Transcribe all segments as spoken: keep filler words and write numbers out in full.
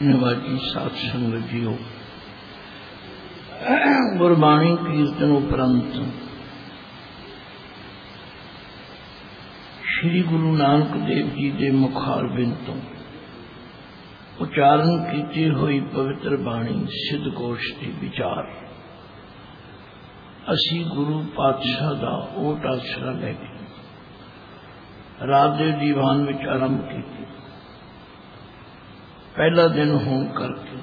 निवाजी सात संगत जीओ गुरबाणी कीर्तन उपरंत श्री गुरु नानक देव जी के मुखार बिंतों उचारण की हुई पवित्र बाणी सिद्ध गोष्ठी विचार असी गुरु पातशाह का ओट आसरा लैके रात के दीवान में आरंभ की। पहला दिन होने करके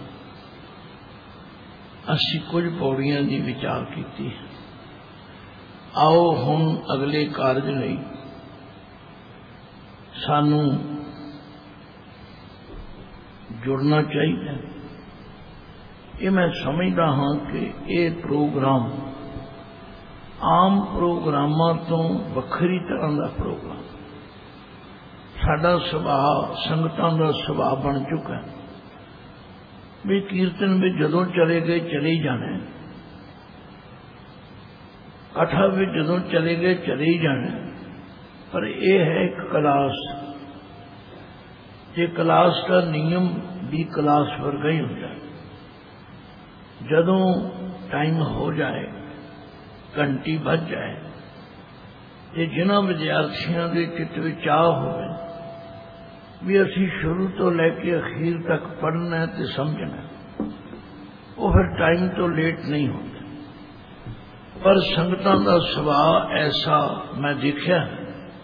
असी कुछ पौड़ियां की विचार की। आओ हुण अगले कारज लई सानू जुड़ना चाहिए। ये मैं समझदा हाँ कि ये प्रोग्राम आम प्रोग्रामां तो वखरी तरह का प्रोग्राम साडा सुभाव संगतां दा सुभाव बन चुका है भी कीर्तन में जदों चले गए चले ही जाने, कथा में जदों चले गए चले ही जाने। पर यह है एक क्लास, ये क्लास का नियम भी क्लास वर्गा ही होता है। जदों टाइम हो जाए घंटी बज जाए ते जिन्हां विद्यार्थियों के चित्त विच चाह होवे भी असी शुरू तो लैके अखीर तक पढ़ना है तो समझना, वो फिर टाइम तो लेट नहीं होता। पर संगतां दा सुभाव ऐसा मैं देखा है,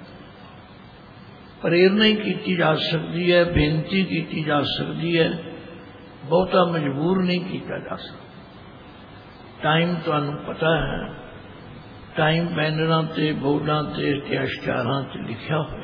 प्रेरणा ही की जा सकती है, बेनती की जा सकती है, बहुता मजबूर नहीं किया जा सकता। टाइम तुहानू पता है, टाइम बैनरां ते बोर्डां ते इश्तिहारां च लिखा हुआ।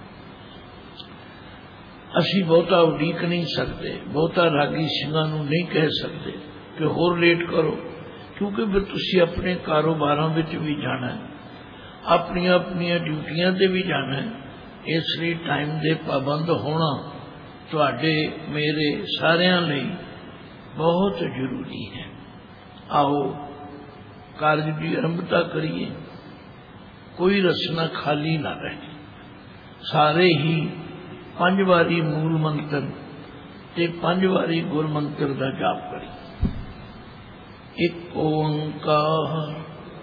असी बहुता उड़ीक नहीं सकते, बहुता रागी सिंहां नूं नहीं कह सकते कि होर लेट करो, क्योंकि फिर तुसी अपने कारोबारां विच भी जाना है, अपनी अपनी ड्यूटियां ते भी जाना है। इसलिए टाइम दे पाबंद होना तुहाडे मेरे सारियां लई बहुत जरूरी है। आओ कार्य की आरंभता करिए, कोई रचना खाली ना रहे। सारे ही पंज वारी मूल मंत्र ते पंज वारी गुर मंत्र का जाप करिए। एक ओंकार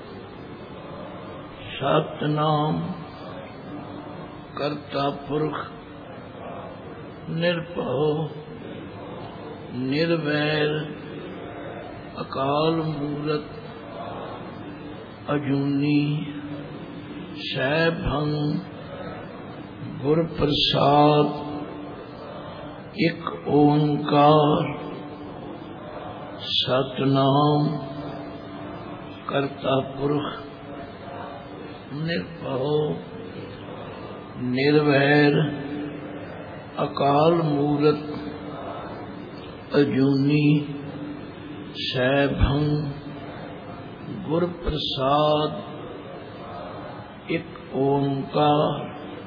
सतनाम करता पुरख निर्भव निर्वैर अकाल मूरत अजूनी सैभंग गुर प्रसाद। एक ओंकार सतनाम करता पुरख निर्भव निर्वैर अकाल मूरत अजूनी सैभंग गुर प्रसाद। एक ओंकार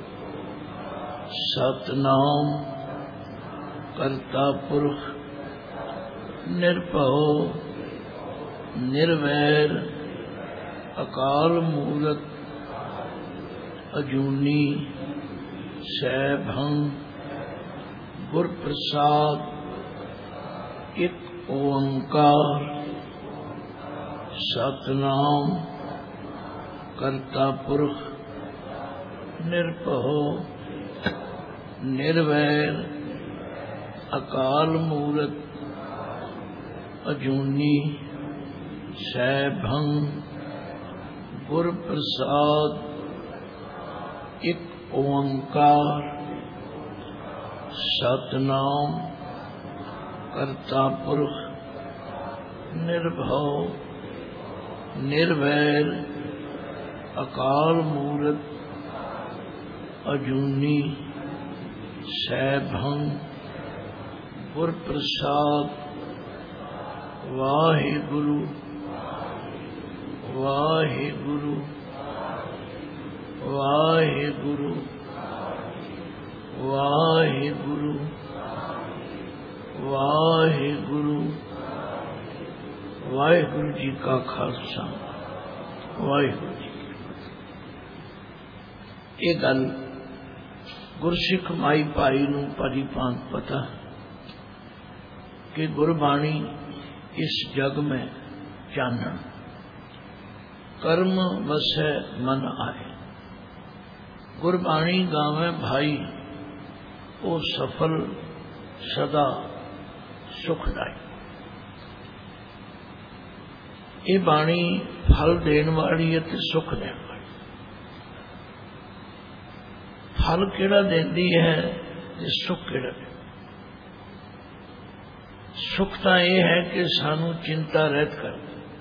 सतनाम करता पुरख निर्भव निर्वैर अकाल मूरत अजूनी सैभंग गुर प्रसाद। एक ओंकार सतनाम करता पुरख निर्भव निर्वैर अकाल मूरत अजूनी सैभंग गुर प्रसाद। एक ओंकार सतनाम करता पुरख निर्भव निर्वैर अकाल मूरत अजूनी सैभंग गुर प्रसाद। वाहिगुरु वाहिगुरु वाहिगुरु वाहिगुरु वाहिगुरु। वाहिगुरु जी का खालसा वाहिगुरु जी। ये गल गुरसिख माई भाई नूं भली भांत पता कि गुरबाणी इस जग में चानन, कर्म वसै मन आए। गुरबाणी गावे भाई, ओ सफल सदा सुखदाई। ये बाणी फल देने वाली है ते सुख देने वाली। फल केड़ा देती है ते सुख केड़ा देती। सुख तो यह है कि सानू चिंता रहित कर,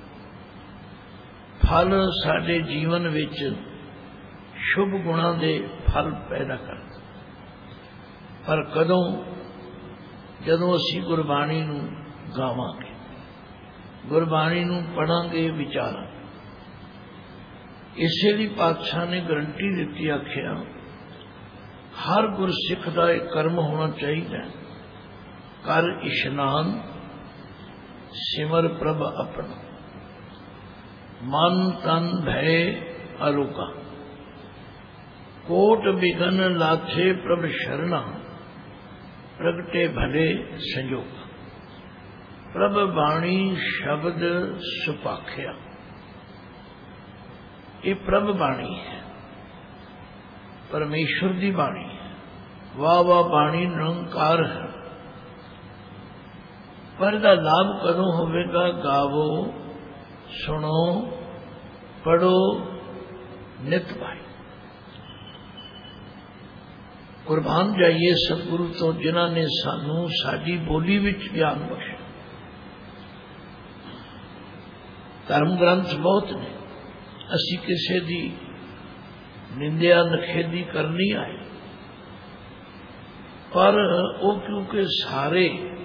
फल साडे जीवन विच शुभ गुणों के फल पैदा कर। पर कदों जदों असी गुरबाणी नूं गावांगे, गुरबाणी नूं पढ़ांगे, विचारांगे। इसे लिए पातशाह ने गारंटी दी, आखिया हर गुरसिख का एक कर्म होना चाहिए, कर इशनान सिमर प्रभ अपना, मन तन भय अरोका, कोट बिघन लाथे प्रभ शरणा, प्रगटे भले संजोगा। प्रभ बाणी शब्द सुपाख्या, ये प्रभ बाणी है, परमेश्वर की बाणी है। वाह वाह बाणी निरंकार है। पर इसका लाभ कदों होवेगा? गावो, सुनो, पढ़ो, नित भाई। कुर्बान जाइए सतगुरु तो जिन्हां ने सानू साडी बोली विच ज्ञान बख्शा। धर्म ग्रंथ बहुत ने, असी किसी की निंदिया नखेदी करनी आए, पर वो क्योंकि सारे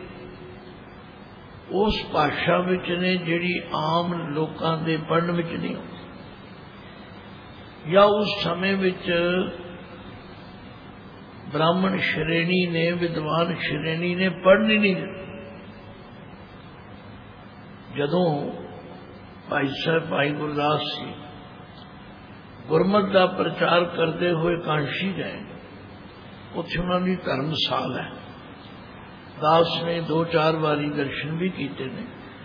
उस भाषा विच ने जिहड़ी आम लोकां दे पढ़न विच नहीं होती, या उस समय विच ब्राह्मण श्रेणी ने, विद्वान श्रेणी ने पढ़नी नहीं दी। जदों भाई साहब भाई गुरदास जी गुरमत का प्रचार करते हुए कांशी गए, उत्थे उन्होंने धर्मशाला है। दास ने दो चार बारी दर्शन भी किए ने।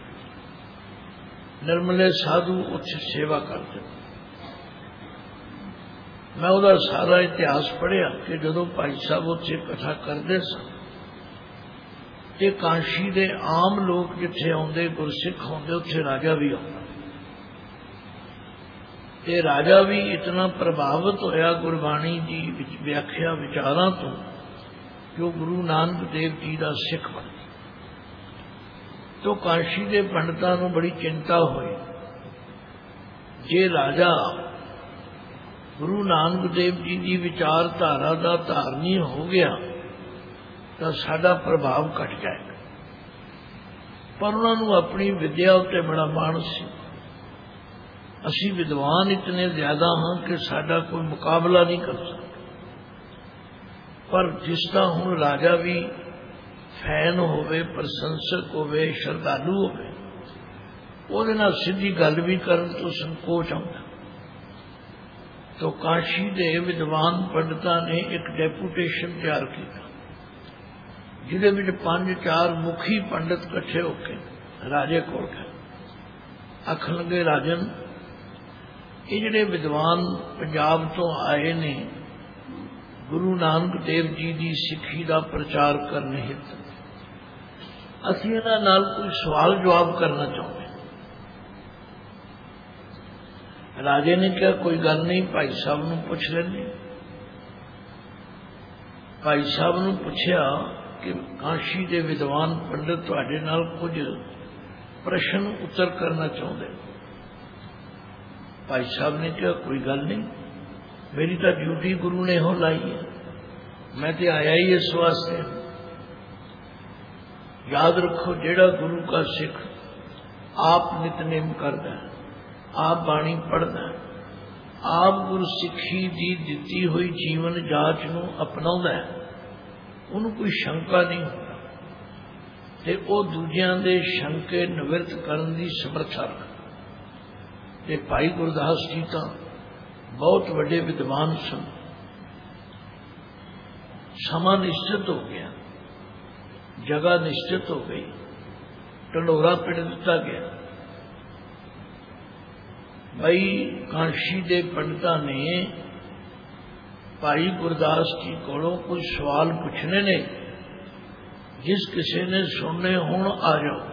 निर्मले साधु उत्थे सेवा करते। मैं उहदा सारा इतिहास पढ़िया कि जदों भाई साहब उत्थे कथा करते सन ते कांशी दे आम लोग जिथे आउंदे, गुरसिख आउंदे, उत्थे राजा भी आउंदा। ते राजा भी इतना प्रभावित होया गुरबाणी की व्याख्या विचारां तो कि गुरु नानक देव जी का सिख बन गया। तो काशी के पंडितां नूं बड़ी चिंता हुई, जे राजा गुरु नानक देव जी की विचारधारा का धारनी हो गया तो साडा प्रभाव घट जाएगा। पर उन्होंने अपनी विद्या उत्ते बड़ा माण सी। असी विद्वान इतने ज्यादा हाँ कि साडा कोई मुकाबला नहीं कर सकता। पर जिसका हुण राजा भी फैन होवे, प्रशंसक होवे, श्रद्धालु होवे, उहदे नाल सीधी गल भी करन तो संकोच आउंदा। तो काशी दे विद्वान पंडितां ने एक डेपूटेशन तैयार किया, जिहदे विच पंज चार मुखी पंडित इकट्ठे होकर राजे कोल गए। आखन लगे, राजन ये जिहड़े विद्वान पंजाब तो आए ने गुरु नानक देव जी की सिक्खी का प्रचार करने हित, असीं इन्हां नाल कोई सवाल जवाब करना चाहते। राजे ने कहा, कोई गल नहीं, भाई साहब नूं पुछ लैंदे। भाई साहब नूं पुछया कि काशी के विद्वान पंडित तुहाडे नाल कुछ प्रश्न उत्तर करना चाहते। भाई साहब ने कहा, कोई गल नहीं, मेरी तो ड्यूटी गुरु ने हो लाई है, मैं तो आया ही इस वास्ते। याद रखो, जेड़ा गुरु का सिख आप नितनेम करता है, आप बाणी पढ़ता है, आप गुरसिखी की दिती हुई जीवन जाच नूं अपनाउंदा है, उन्होंने कोई शंका नहीं होता, ते वो दूजियां दे शंके निवृत्त करन दी समर्था रखदा। ते भाई गुरदास जी तो बहुत बड़े विद्वान सन। समा निश्चित हो गया, जगह निश्चित हो गई, ढंडोरा पिट दिता गया। भाई कांशी दे पंडितां ने भाई गुरदास जी कोलों कोई सवाल पूछने ने, जिस किसी ने सुनने हुण आ जाओ।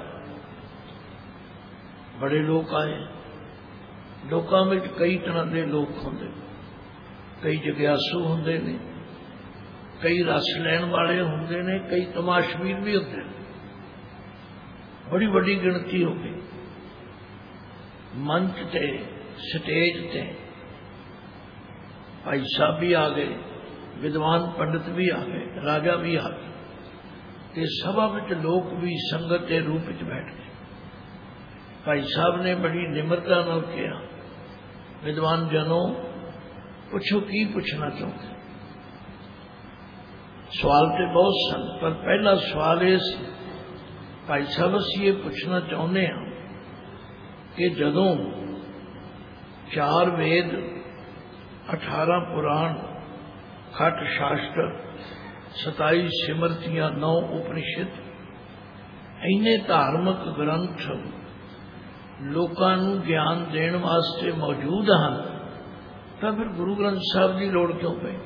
बड़े लोग आए। लोगों में कई तरह के लोग होंगे, कई जग्यासू होंगे ने, कई रस लैन वाले होंगे ने, कई तमाशबीर भी होंगे। बड़ी बड़ी गिनती हो गई। मंच ते स्टेज ते भाई साहब भी आ गए, विद्वान पंडित भी आ गए, राजा भी आ गए, ते सभा विच लोग भी संगत के रूप में बैठ गए। भाई साहब ने बड़ी निमरता नाल कहा, विद्वान जनों पूछो की पूछना चाहते। सवाल तो बहुत सन, पर पहला सवाल ये सी, भाई साहब असीं ये पूछना चाहते हैं कि जदों चार वेद, अठारह पुराण, खट शास्त्र, सताई सिमरतियां, नौ उपनिषद, इन्ने धार्मिक ग्रंथ लोकां नूं ज्ञान देण वास्ते मौजूद हैं, तो फिर गुरु ग्रंथ साहब की लोड़ क्यों पई?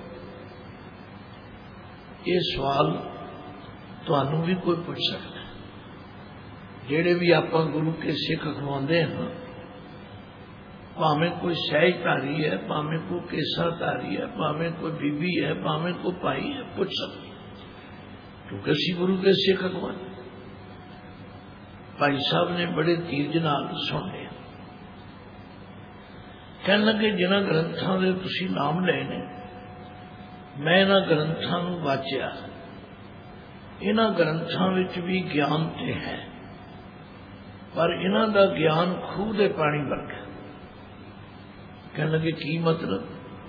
ये सवाल तुहानूं भी कोई पूछ सकता है। जेड़े भी आपां गुरु के सिख अखवाउंदे हैं, भावें कोई सहजधारी है, भावें कोई केसाधारी है, भावें कोई बीबी है, भावें कोई भाई है, पूछ सकते, क्योंकि असीं गुरु के सिख अखवाए। भाई साहब ने बड़े धीरज नाल सुन लिया। कहने लगे, जिन्हां ग्रंथां दे तुसीं नाम लए ने, मैं इन्हां ग्रंथां नूं वाचिया, इन्हां ग्रंथां विच भी ज्ञान ते है, पर इन्हां दा ज्ञान खूह दे पानी वर्गा। कहने लगे की मतलब?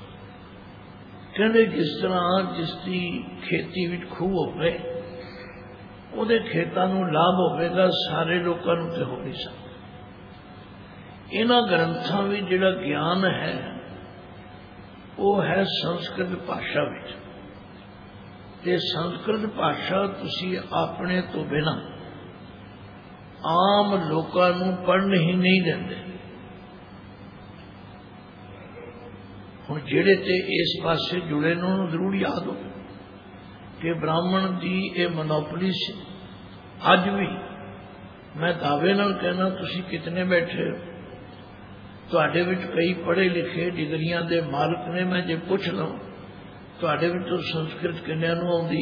कहते जिस तरह जिसकी खेती विच खूह होवे, उहदे खेतां नूं लाभ होवेगा, सारे लोकां नूं ते हो नहीं सकदा। इन्हां ग्रंथां विच जिहड़ा ज्ञान है वो है संस्कृत भाषा विच, ते संस्कृत भाषा तुसीं अपने तो बिना आम लोकां नूं पढ़न ही नहीं देंदे। हुण जिहड़े ते इस पासे जुड़े ने उन्होंने जरूर याद हो कि ब्राह्मण की यह मोनोपली से अज भी मैं दावे नाल कहना, तुसीं कितने बैठे हो, तुहाडे विच कई पढ़े लिखे डिग्रियां दे मालक ने, मैं जे पुछ लवां तुहाडे विचों संस्कृत किन्नियां नूं आउंदी?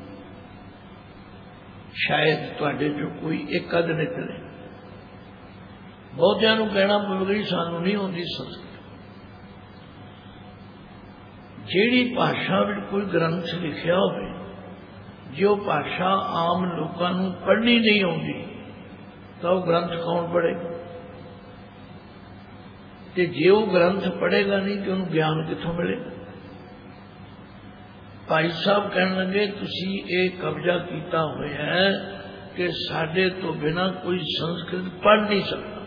शायद तुहाडे चों कोई एक अध निकले। बहुतिआं नूं कहना पवेगा सानूं नहीं आउंदी संस्कृत। जिहड़ी भाषा विच कोई ग्रंथ लिखिया होवे, जो भाषा आम लोकां नूं पढ़नी नहीं आउंदी, तो वह ग्रंथ कौन पढ़ेगा? ते जे वो ग्रंथ पढ़ेगा नहीं तो उन्हें ज्ञान कित्थों मिलेगा? भाई साहब कहने लगे, तुसीं ये कब्जा किया होया है कि साडे तो बिना कोई संस्कृत पढ़ नहीं सकता।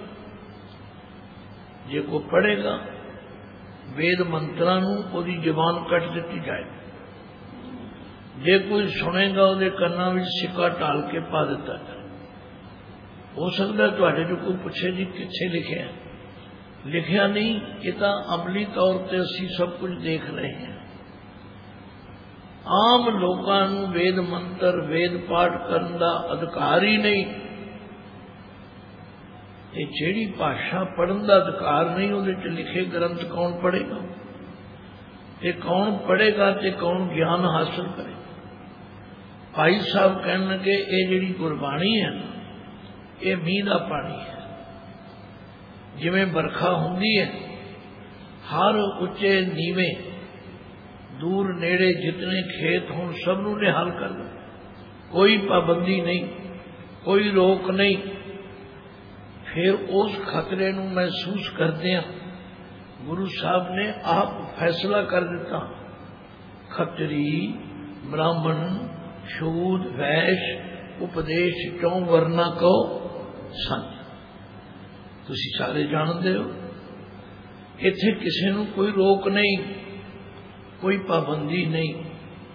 जे कोई पढ़ेगा वेद मंत्रां नूं ओदी जबान कट दी जाए, जे कोई सुनेगा उहदे कन्नां विच सिक्का टाल के पा दिता जाए। हो सकता है तुहाडे जो कोई पूछे जी कित्थे लिखिआ है, लिखिया नहीं, ये तो अमली तौर पर असी सब कुछ देख रहे हैं। आम लोगों को वेद मंत्र वेद पाठ करने का अधिकार ही नहीं। ये जिहड़ी भाषा पढ़ने का अधिकार नहीं, उहदे लिखे ग्रंथ कौन पढ़ेगा? ये कौन पढ़ेगा ते कौन ज्ञान हासिल करेगा? भाई साहब कहने लगे, ये जिहड़ी गुरबाणी है ना, ये मींह का पानी है। जिवें बरखा हुंदी है, हर उच्चे नीवे दूर नेड़े जितने खेत हों सब नूं निहाल कर दो, कोई पाबंदी नहीं, कोई रोक नहीं। फिर उस खतरे नूं महसूस करदे गुरु साहब ने आप फैसला कर दिता, खतरी ब्राह्मण शूद वैश्य उपदेश चौं वर्ना को संत। तुसी सारे जानते हो, इत्थे किसी नूं कोई रोक नहीं, कोई पाबंदी नहीं,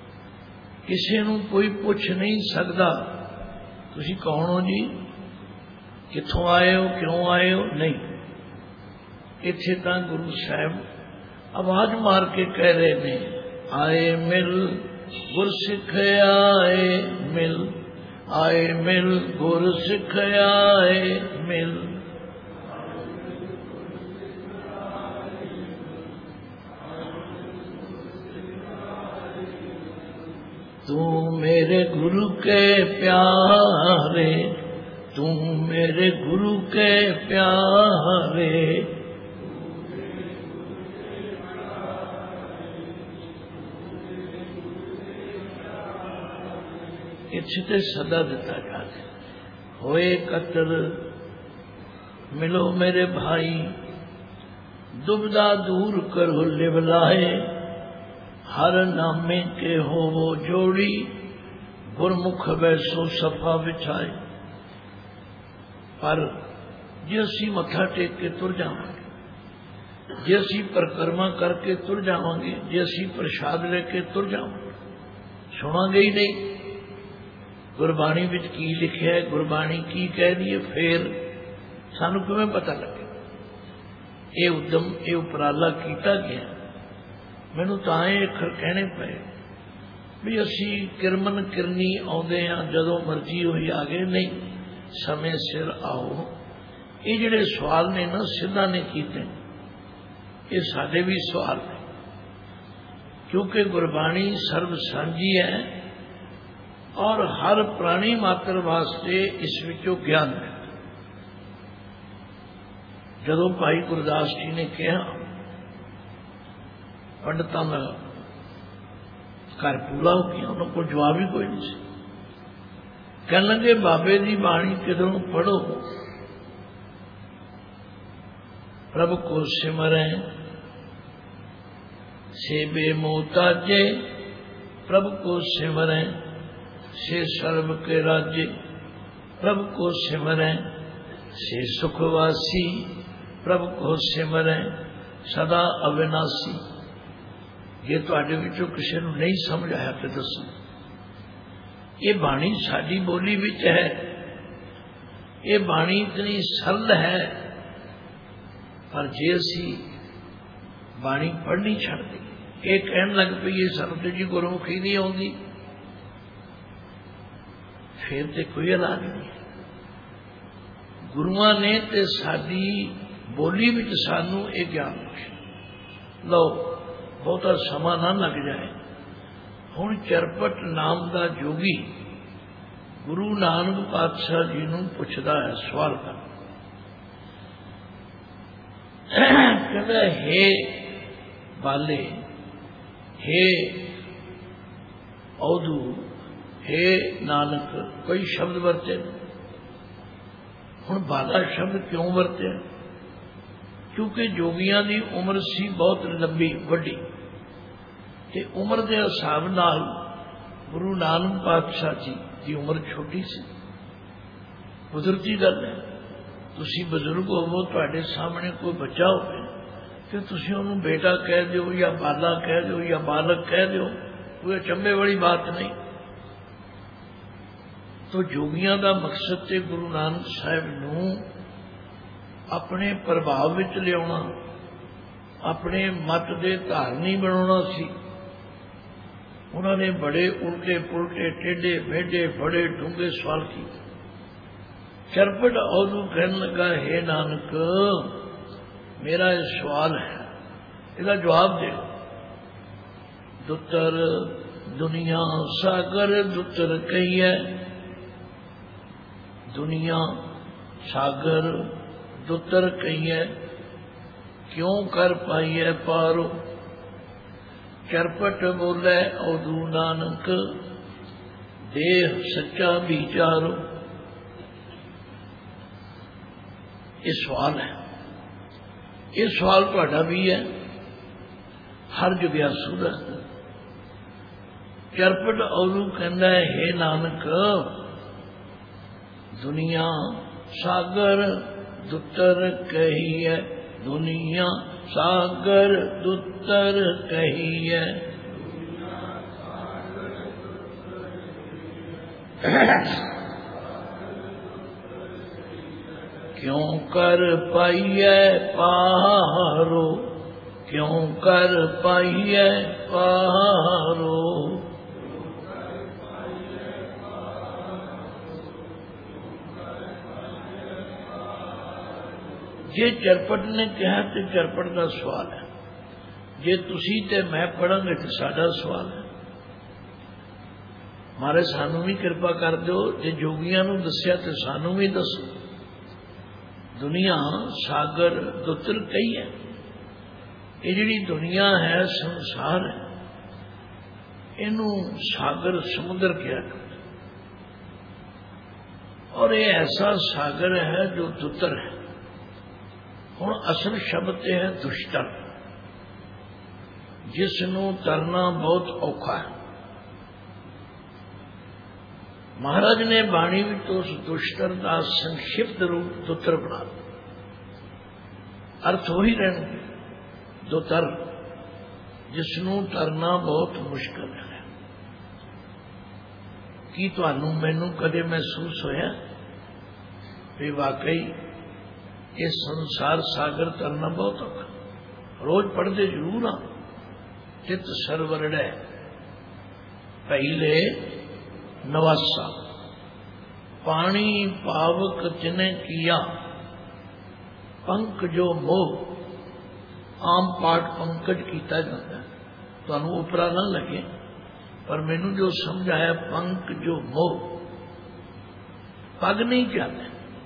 किसी नूं कोई पुछ नहीं सकता तुसी कौन हो जी, कित्थों आए हो, क्यों आए हो, नहीं। इत्थे तां गुरु साहब आवाज मार के कह रहे ने, आए मिल गुर सिख आए मिल, आए मिल गुर सिख आए मिल। तू मेरे गुरु के प्यारे, तू मेरे गुरु के प्यारे। इच्छते सदा दिता जाए। होए कतर मिलो मेरे भाई, दुबदा दूर करो लिवलाए। हर नामे के हो वो जोड़ी, गुरमुख वैसो सफा बिछाए। पर जे असी मत्था टेक के तुर जावांगे, जे असी परिक्रमा करके तुर जावांगे, जे असी प्रसाद लेके तुर जावांगे, सुनांगे ही नहीं गुरबाणी विच की लिखिया है, गुरबाणी की कह दी है, फिर सानू किवें पता लगे। ये उद्यम ये उपराला किया गया। मैनू तां ये अखर कहने पे भी असी किरमन किरनी आउंदे हां, जदों मर्जी होई आ गए, नहीं समय सिर आओ। ये जिहड़े सवाल ने ना सिद्धा ने कीते, ये साडे भी सवाल ने, क्योंकि गुरबाणी सर्व सांझी है और हर प्राणी मात्र वास्ते इस विचों ज्ञान है। जदों भाई गुरदास जी ने कहा, पंडितां का घर पूरा हो गया, उन्होंने जवाब ही कोई नहीं। कह लगे बाबे की बाणी किधरों पढ़ो, प्रभु को सिमरें सेबे मोहताजे। प्रभु को सिमरें से सर्व के राज्य, प्रभु को सिमरें से सुखवासी। प्रभु को सिमरें सदा अविनाशी। ये तुहाडे विचों किसी नूं नहीं समझ आया तो दसो। ये बाणी साडी बोली विच है, ये बाणी इतनी सरल है, पर जे असी बाणी पढ़नी छड़ दी, ये कहन लग पई ये सरल जी गुरमुखी नहीं आउंदी, फिर तो कोई इलाज नहीं। गुरुआं ने ते साडी बोली विच सानू ये ज्ञान बख्शिया। लो बहुता समा ना लग जाए। हुण चरपट नाम का जोगी गुरु नानक पातशाह जी नूं पुछदा है, सवाल कर कहता, हे बाले, हे औदू, हे नानक, कई शब्द वरते। हुण बाला शब्द क्यों वरते? क्योंकि जोगियां की उम्र सी बहुत लंबी वड्डी, ते उम्र के हिसाब नाल गुरु नानक पातशाह जी की उम्र छोटी सी। कुदरती गल है, तुसी बजुर्ग होवो, तुहाडे सामने कोई बच्चा होवे ते तुसी उहनूं बेटा कह दो या बाला कह दो या बालक कह दो, कोई अचंभे वाली बात नहीं। तो जोगियां का मकसद ते गुरु नानक साहब नूं अपने प्रभाव विच लियाउणा, अपने मत दे धारनी बनाउणा सी। उन्होंने बड़े उल्टे पुलटे टेढ़े मेढ़े बड़े डूंगे सवाल किए। चरपट औदू कहने लगा, हे नानक, मेरा यह सवाल है, इसका जवाब दे। दुतर दुनिया सागर दुतर कहिए, दुनिया सागर दुतर कहिए, क्यों कर पाई है पारो। चरपट बोले औदू नानक, देह सच्चा विचारो। ये सवाल है, ये सवाल तुहाडा भी है, हर जिज्ञासू दा। चरपट औदू कहंदा है, हे नानक, दुनिया सागर दुतर कही है, दुनिया सागर दुतर कही है। क्यों कर पाइए पारो, क्यों कर पाइए पारो। जे चरपट ने कहा तो चरपट का सवाल है, जे तुसी ते मैं पढ़ांगे तो साडा सवाल है। मारे सानू भी कृपा कर दो, जे जोगियां नू दस्या तो सानू भी दसो। दुनिया सागर दुत्र कई है, ये जिहड़ी दुनिया है संसार है, इनू सागर समुद्र कहा करते, और ये ऐसा सागर है जो दुत्र है। हुण असल शब्द है दुष्टर, जिसनू तरना बहुत औखा है। महाराज ने बाणी में तो उस दुष्टर का संक्षिप्त रूप दुतर बना, अर्थ वही रहने दुतर, जिसनू तरना बहुत मुश्किल है। कि तुहानू मैनू कदे महसूस होया भी वाकई ये संसार सागर तरना बहुत औखा। रोज पढ़ते जरूर हाँ, चित सरवरड़े पहले नवासा, पानी पावक तिने किया, पंक जो मोह। आम पाठ पंकज किया जाता है, तो उपरा ना लगे, पर मैनू जो समझाया पंक जो मोह, पग नहीं चाहते।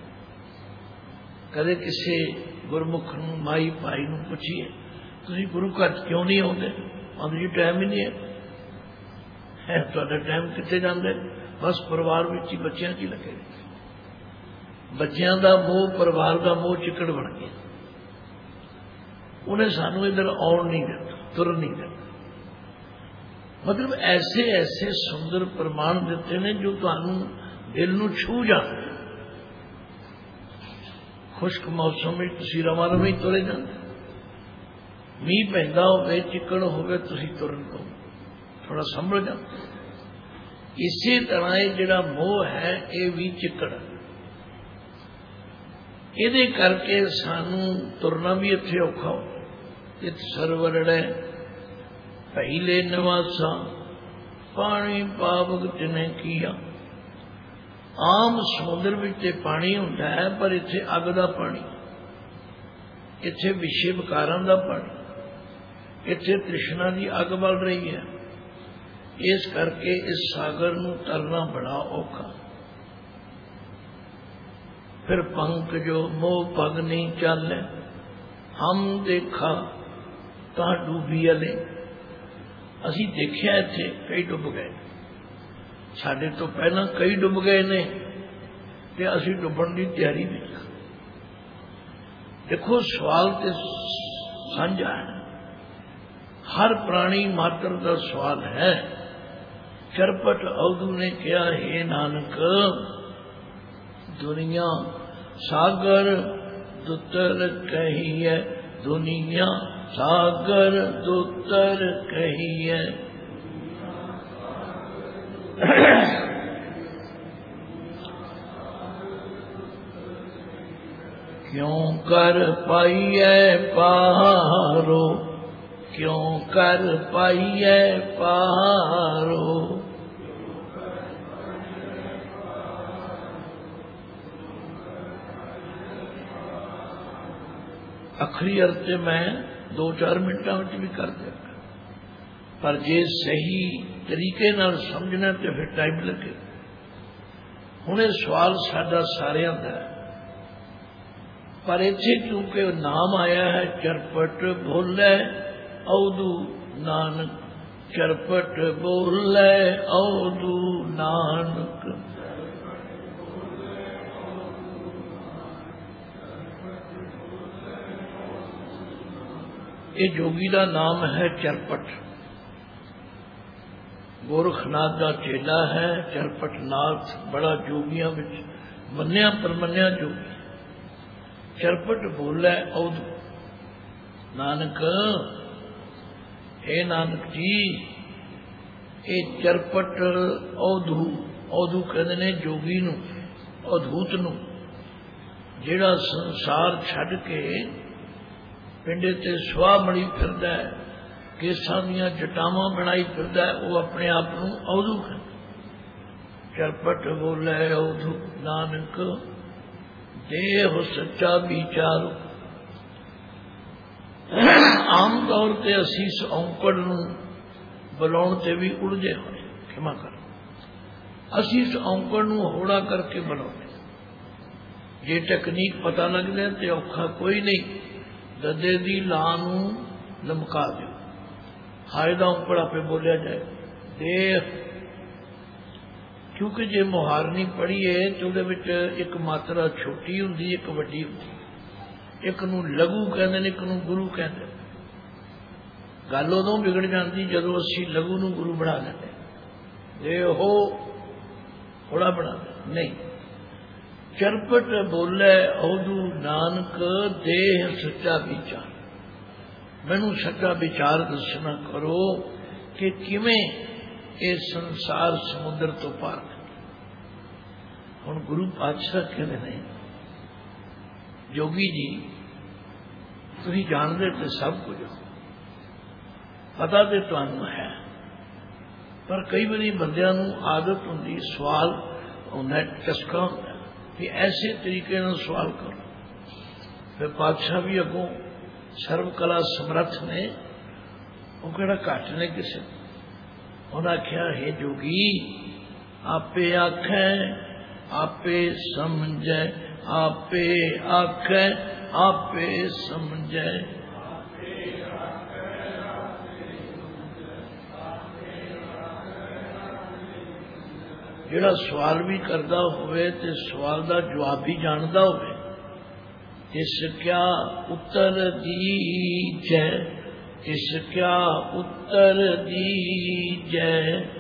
कदे किसी गुरमुख नू माई भाई नू पूछिए तुसीं गुरु घर क्यों नहीं आउंदे, आउंदे जी टाइम ही नहीं है। तुहाडा टाइम कित्थे जांदा है? बस परिवार विच ही बच्चों च ही लगे। बच्चों का मोह, परिवार का मोह चिकड़ बन गया। उन्हें सानू इधर आउण नहीं दिता, तुर नहीं दिता। मतलब ऐसे ऐसे सुंदर प्रमाण दिते ने जो तुहानू दिल नू छू जाते। खुश्क मौसम में तुसीं रवा रवे ही तुरे जाते, मीह पैंदा होवे चिकड़ होवे तुसीं तुरन को थोड़ा संभल जाते। इसी तरह जिहड़ा मोह है ये भी चिकड़, इहदे करके सानू तुरना भी इत्थे औखा हो। इत सरवरड़े पहले नवासा, पानी पावक तिने किया। आम समुद्र विच पानी हुंदा है, पर इत्थे अग दा पानी, इत्थे विषय विकारां दा पानी, इत्थे तृष्णा की अग बल रही है। इस करके इस सागर नू तरना बड़ा औखा। फिर पंख जो मोह पग नहीं चाले, हम देखा ता डूबी अले। असी देखिया इत्थे कई डुब गए, साडे तो पहला कई डुब गए ने, ते असी डुबण की तैयारी में। देखो सवाल ते साझा है, हर प्राणी मात्र का सवाल है। चरपट अवधू ने कहा, हे नानक दुनिया सागर दुतर कहिए, दुनिया सागर दुतर कहिए। क्यों कर पाइए पारो, क्यों कर पाइए पारो। अखरी अर्थ मैं दो चार मिनटों में भी कर देगा, पर जे सही तरीके नाल समझना तो फिर टाइम लगे। हुणे सवाल साडा सारियां दा है, पर इत्थे क्योंकि नाम आया है चरपट बोले अवधू नानक, चरपट बोले अवधू नानक। ये जोगी का नाम है चरपट, गोरखनाथ का चेला है। चरपटनाथ बड़ा जोगियां विच मन्निया परमन्निया जोगी। चरपट बोले अवधू नानक, हे नानक जी ये चरपट अवधू, अवधू कहते ने जोगी नू, अवधूत नू। जिहड़ा संसार छड्ड के पिंडे ते सुआह मड़ी फिरदा है, केसां दीयां जटावां बनाई फिरदा है, वो अपने आप नूं अवधू कहंदा। चरपट बोले अवधू नानक देह सच्चा विचार। आम तौर पर असी इस औंकड़ नूं बुलाउण ते भी उलझे होए, क्षमा कर, असी इस औंकड़ नूं होड़ा करके बुलाउणे। जे टैकनीक पता लग जाए तो औखा कोई नहीं, गद्दे दी लां नूं लमका दो, हाय दा औंकड़ आपे बोलिया जाए। देख, क्योंकि जे मुहारनी पढ़ीए तो उहदे विच एक मात्रा छोटी हुंदी, एक वड्डी हुंदी। एक नूं लघु कहंदे ने, एक नूं गुरु कहंदे। गल उदों बिगड़ जाती जदों असीं लघु नूं गुरु बना लैंदे, दे हो थोड़ा बना दे। नहीं, चरपट बोले अवधू नानक देह सच्चा विचार। मैनू सच्चा विचार दसना करो कि किवें ये संसार समुद्र तो पार कर। हुण गुरु पातशाह कहते हैं, जोगी जी तुसीं जानदे ते सब कुछ हो, पता तो तुहानूं है, पर कई बारी बंदियां नूं आदत हुंदी, सवाल हुंदा, चस्का हुंदा कि ऐसे तरीके नाल सवाल करो। फिर पातशाह भी अगों सर्व कला समर्थ ने, वो किहड़ा घट ने किसे। उन्हें आख्या, हे जोगी आपे आखै आपे समझै, आपे आखै आपे समझै। जिहड़ा सवाल भी करता होवे ते सवाल का जवाब भी जानता होवे, इस क्या उत्तर दीजै, इस क्या उत्तर दीजै।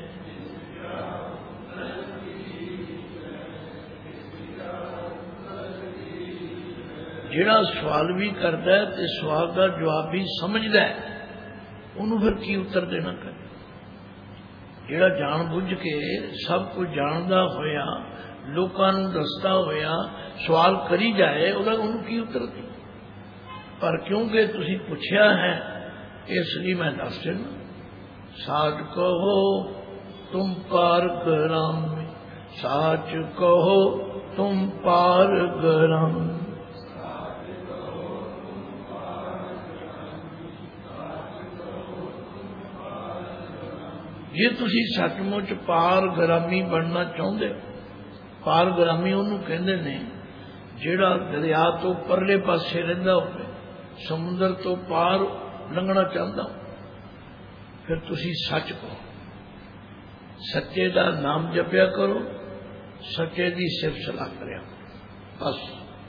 जिहड़ा सवाल भी करता है ते सवाल का जवाब भी समझदा है, उन्होंने फिर की उत्तर देना कर। जिहड़ा जान बुझ के सब कुछ जानदा होया, लोकां नूं दसदा होया सवाल करी जाए, उहदा उन्होंने की उत्तर दी। पर क्योंकि तुसीं पुछया है, इसलिए मैं दस देना। साच कहो तुम पार ग्राम, साच कहो तुम पार ग्राम। जे तुसी सचमुच पारग्रामी बनना चाहते हो, पारग्रामी उन्होंने कहते ने जिहड़ा दरिया तो परले पासे रहिंदा होवे, समुद्र तो पार लंघना चाहता हो, फिर तुसी सच कहो, सच्चे का नाम जपया करो, सच्चे की सिर्फ सलाह करिया करो। बस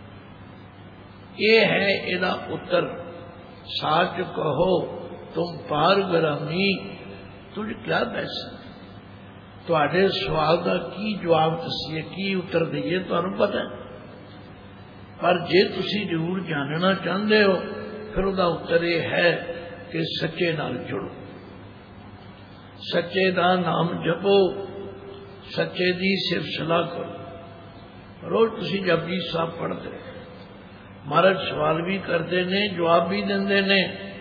ये है इहदा उत्तर। सच कहो तुम पारग्रामी, तुझ क्या बहस। तुहाडे सवाल का की जवाब दसीए, की उत्तर दईए, तुहानूं पता है। पर जे तुसी जरूर जानना चाहते हो, फिर उसका उत्तर यह है कि सच्चे नाल जुड़ो, सच्चे का नाम जपो, सच्चे की सिर्फ सलाह करो। रोज तुसी जपजी साहब पढ़ते, महाराज सवाल भी करते ने, जवाब भी देंदे ने।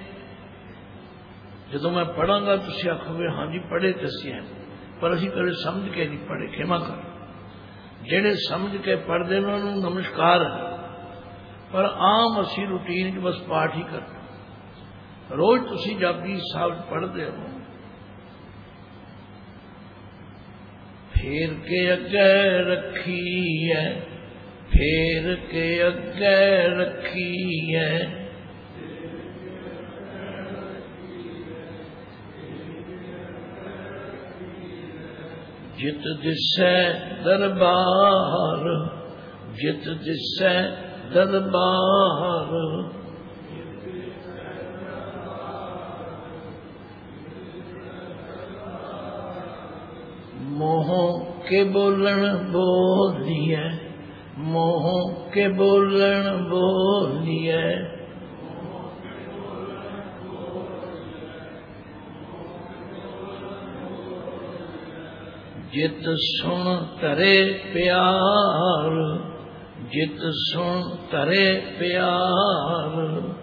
जो मैं पढ़ांगा तुसी आखोगे हाँ जी पढ़े दसी हैं, पर असी कदे समझ के नहीं पढ़े, क्षमा कर। जेड़े समझ के पढ़ते हैं उन्होंने नमस्कार है, पर आम असी रूटीन बस पाठ ही करते। रोज तुसी जपजी साहब पढ़ते हो, फेर के अगे रखी है, फेर के अगे रखी है। जित दिसै दरबार, जित दिसै दरबार। मोह के बोलन बोलिए, मोह के बोलन बोलिए। जित सुन तरे प्यार, जित सुन तरे प्यार।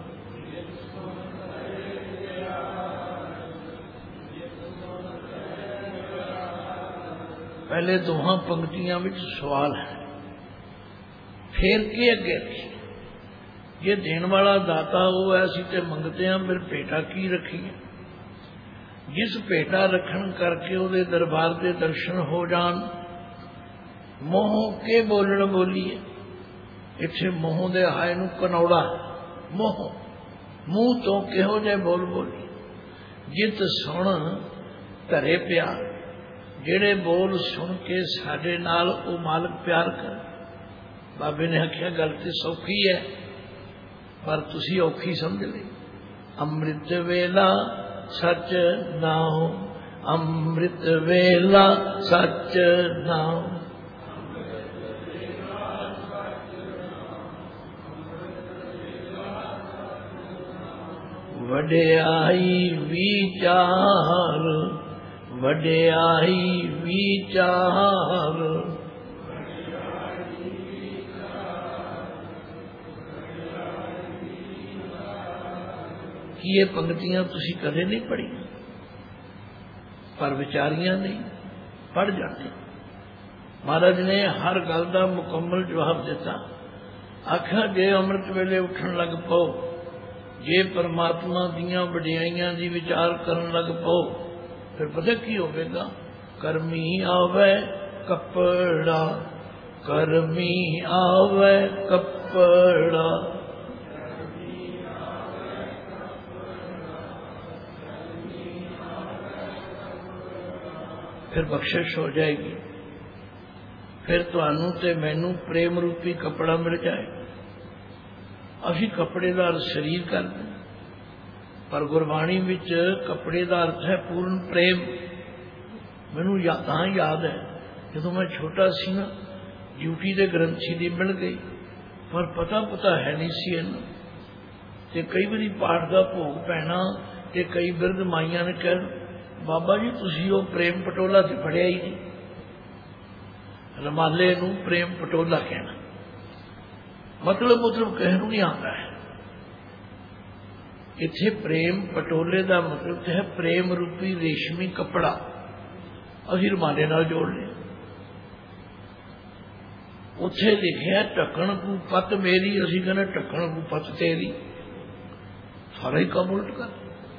पहले दोहां पंक्तियां विच सवाल है, फिर के अगे जे देने वाला दाता वो है, असीं ते मंगते हैं, फिर भेटा की रखीए। जिस भेटा रखन करके उहदे दरबार के दर्शन हो जान, मोह के बोलण बोलीए। इत्थे मोह दे हाय नूं कनौड़ा, मोह मूँह तो किहो जे बोल बोली। जित सुन धरे प्यार, जेड़े बोल सुन के साडे नाल ओ मालिक प्यार कर। बाबे ने आख्या गल ते सौखी है, पर तुसी औखी समझ ली। अमृत वेला सच नाओ, अमृत वेला सच नाओ। वड्याई विचार, वड्याई विचार। कि ये पंक्तियां तुसी कदे नहीं पढ़ी, पर विचारियां नहीं, पढ़ जाते। महाराज ने हर गल का मुकम्मल जवाब दिता। आखिया जे अमृत वेले उठन लग पो, जे परमात्मा दियां वड्याइयां दी विचार करन लग पो, फिर पता की होगा, कर्मी आवे कपड़ा, कर्मी आवे कपड़ा। फिर बख्शिश हो जाएगी, फिर तुहानू ते मैनू प्रेम रूपी कपड़ा मिल जाए। असी कपड़े का शरीर करते, पर गुरबाणी विच कपड़े का अर्थ है पूर्ण प्रेम। मैनू यादां याद है जदों मैं छोटा सी ना, ड्यूटी के ग्रंथी दी मिल गई, पर पता पता है नहीं सी इन्हूं। ते कई बारी पाठ का भोग पैना, ते कई बिरध माइयां ने कहना, बाबा जी तुसी वो प्रेम पटोला तो पढ़िया ही नहीं। रमाले नूं प्रेम पटोला कहना मतलब मतलब कहनू नहीं आता है। इत्थे प्रेम पटोले का मतलब है प्रेम रूपी रेशमी कपड़ा। असीं रमाले नाल जोड़ लिया। उत्थे लिखिया ढक्कन कू पत मेरी, असीं कहने ढक्कन कू पत तेरी। सारा ही काम उल्ट कर।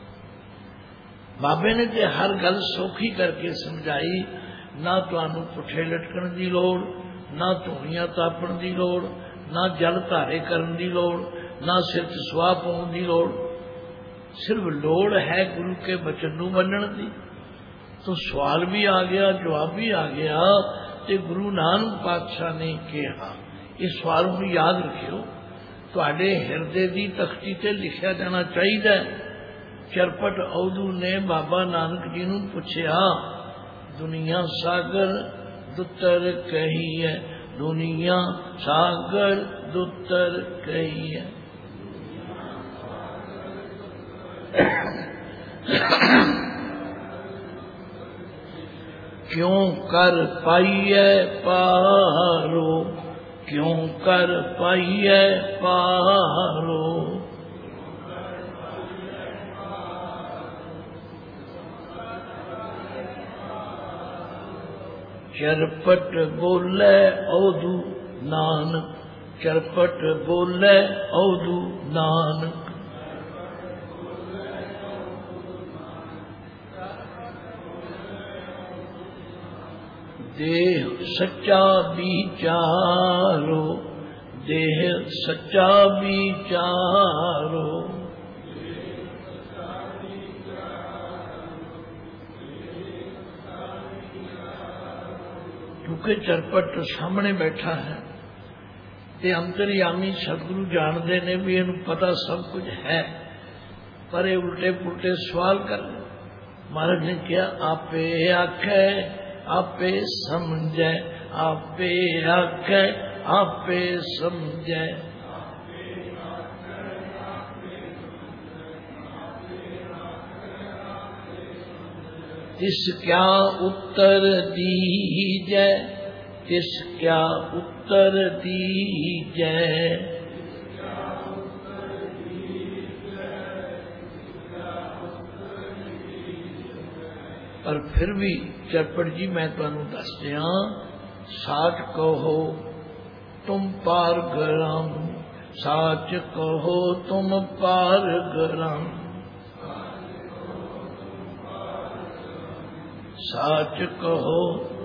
बाबे ने ते हर गल सौखी करके समझाई। ना तुहानू पुठे लटकण की लोड़, ना धूणियां तापण की लोड़, ना जल धारे करन की लोड़, ना सिर च सुआह पाउण की लोड़। सिर्फ लोड़ है गुरु के बचन नूं मनण दी। तो सवाल भी आ गया, जवाब भी आ गया। ते गुरु नानक पातशाह ने कहा, इस सवाल नूं याद रखियो, तुहाडे हिरदे की तख्ती ते लिखिया जाना चाहिए। चरपट औदू ने बाबा नानक जी नूं पुछया, दुनिया सागर दुत्तर कही है, दुनिया सागर दुत्तर कही है। क्यों कर पाइए पारो, क्यों कर पाइए पारो। चरपट बोले औदू नानक, चरपट बोले औदू नानक। देह सच्चा विचारो, देह सच्चा विचारो। क्योंकि चरपट सामने बैठा है, ते अंतर्यामी सतगुरु जानते ने भी इन्हू पता सब कुछ है, पर ये उल्टे पुलटे सवाल कर। महाराज ने क्या आपे आखे आपे समझे, आपे आखे आपे समझे। इस क्या उत्तर दीजै, इस क्या उत्तर उत्तर दीजै। पर फिर भी चरपट जी मैं तुहानू दस दिया, साच कहो तुम पार गराम, साच कहो तुम पार गराम, साच कहो।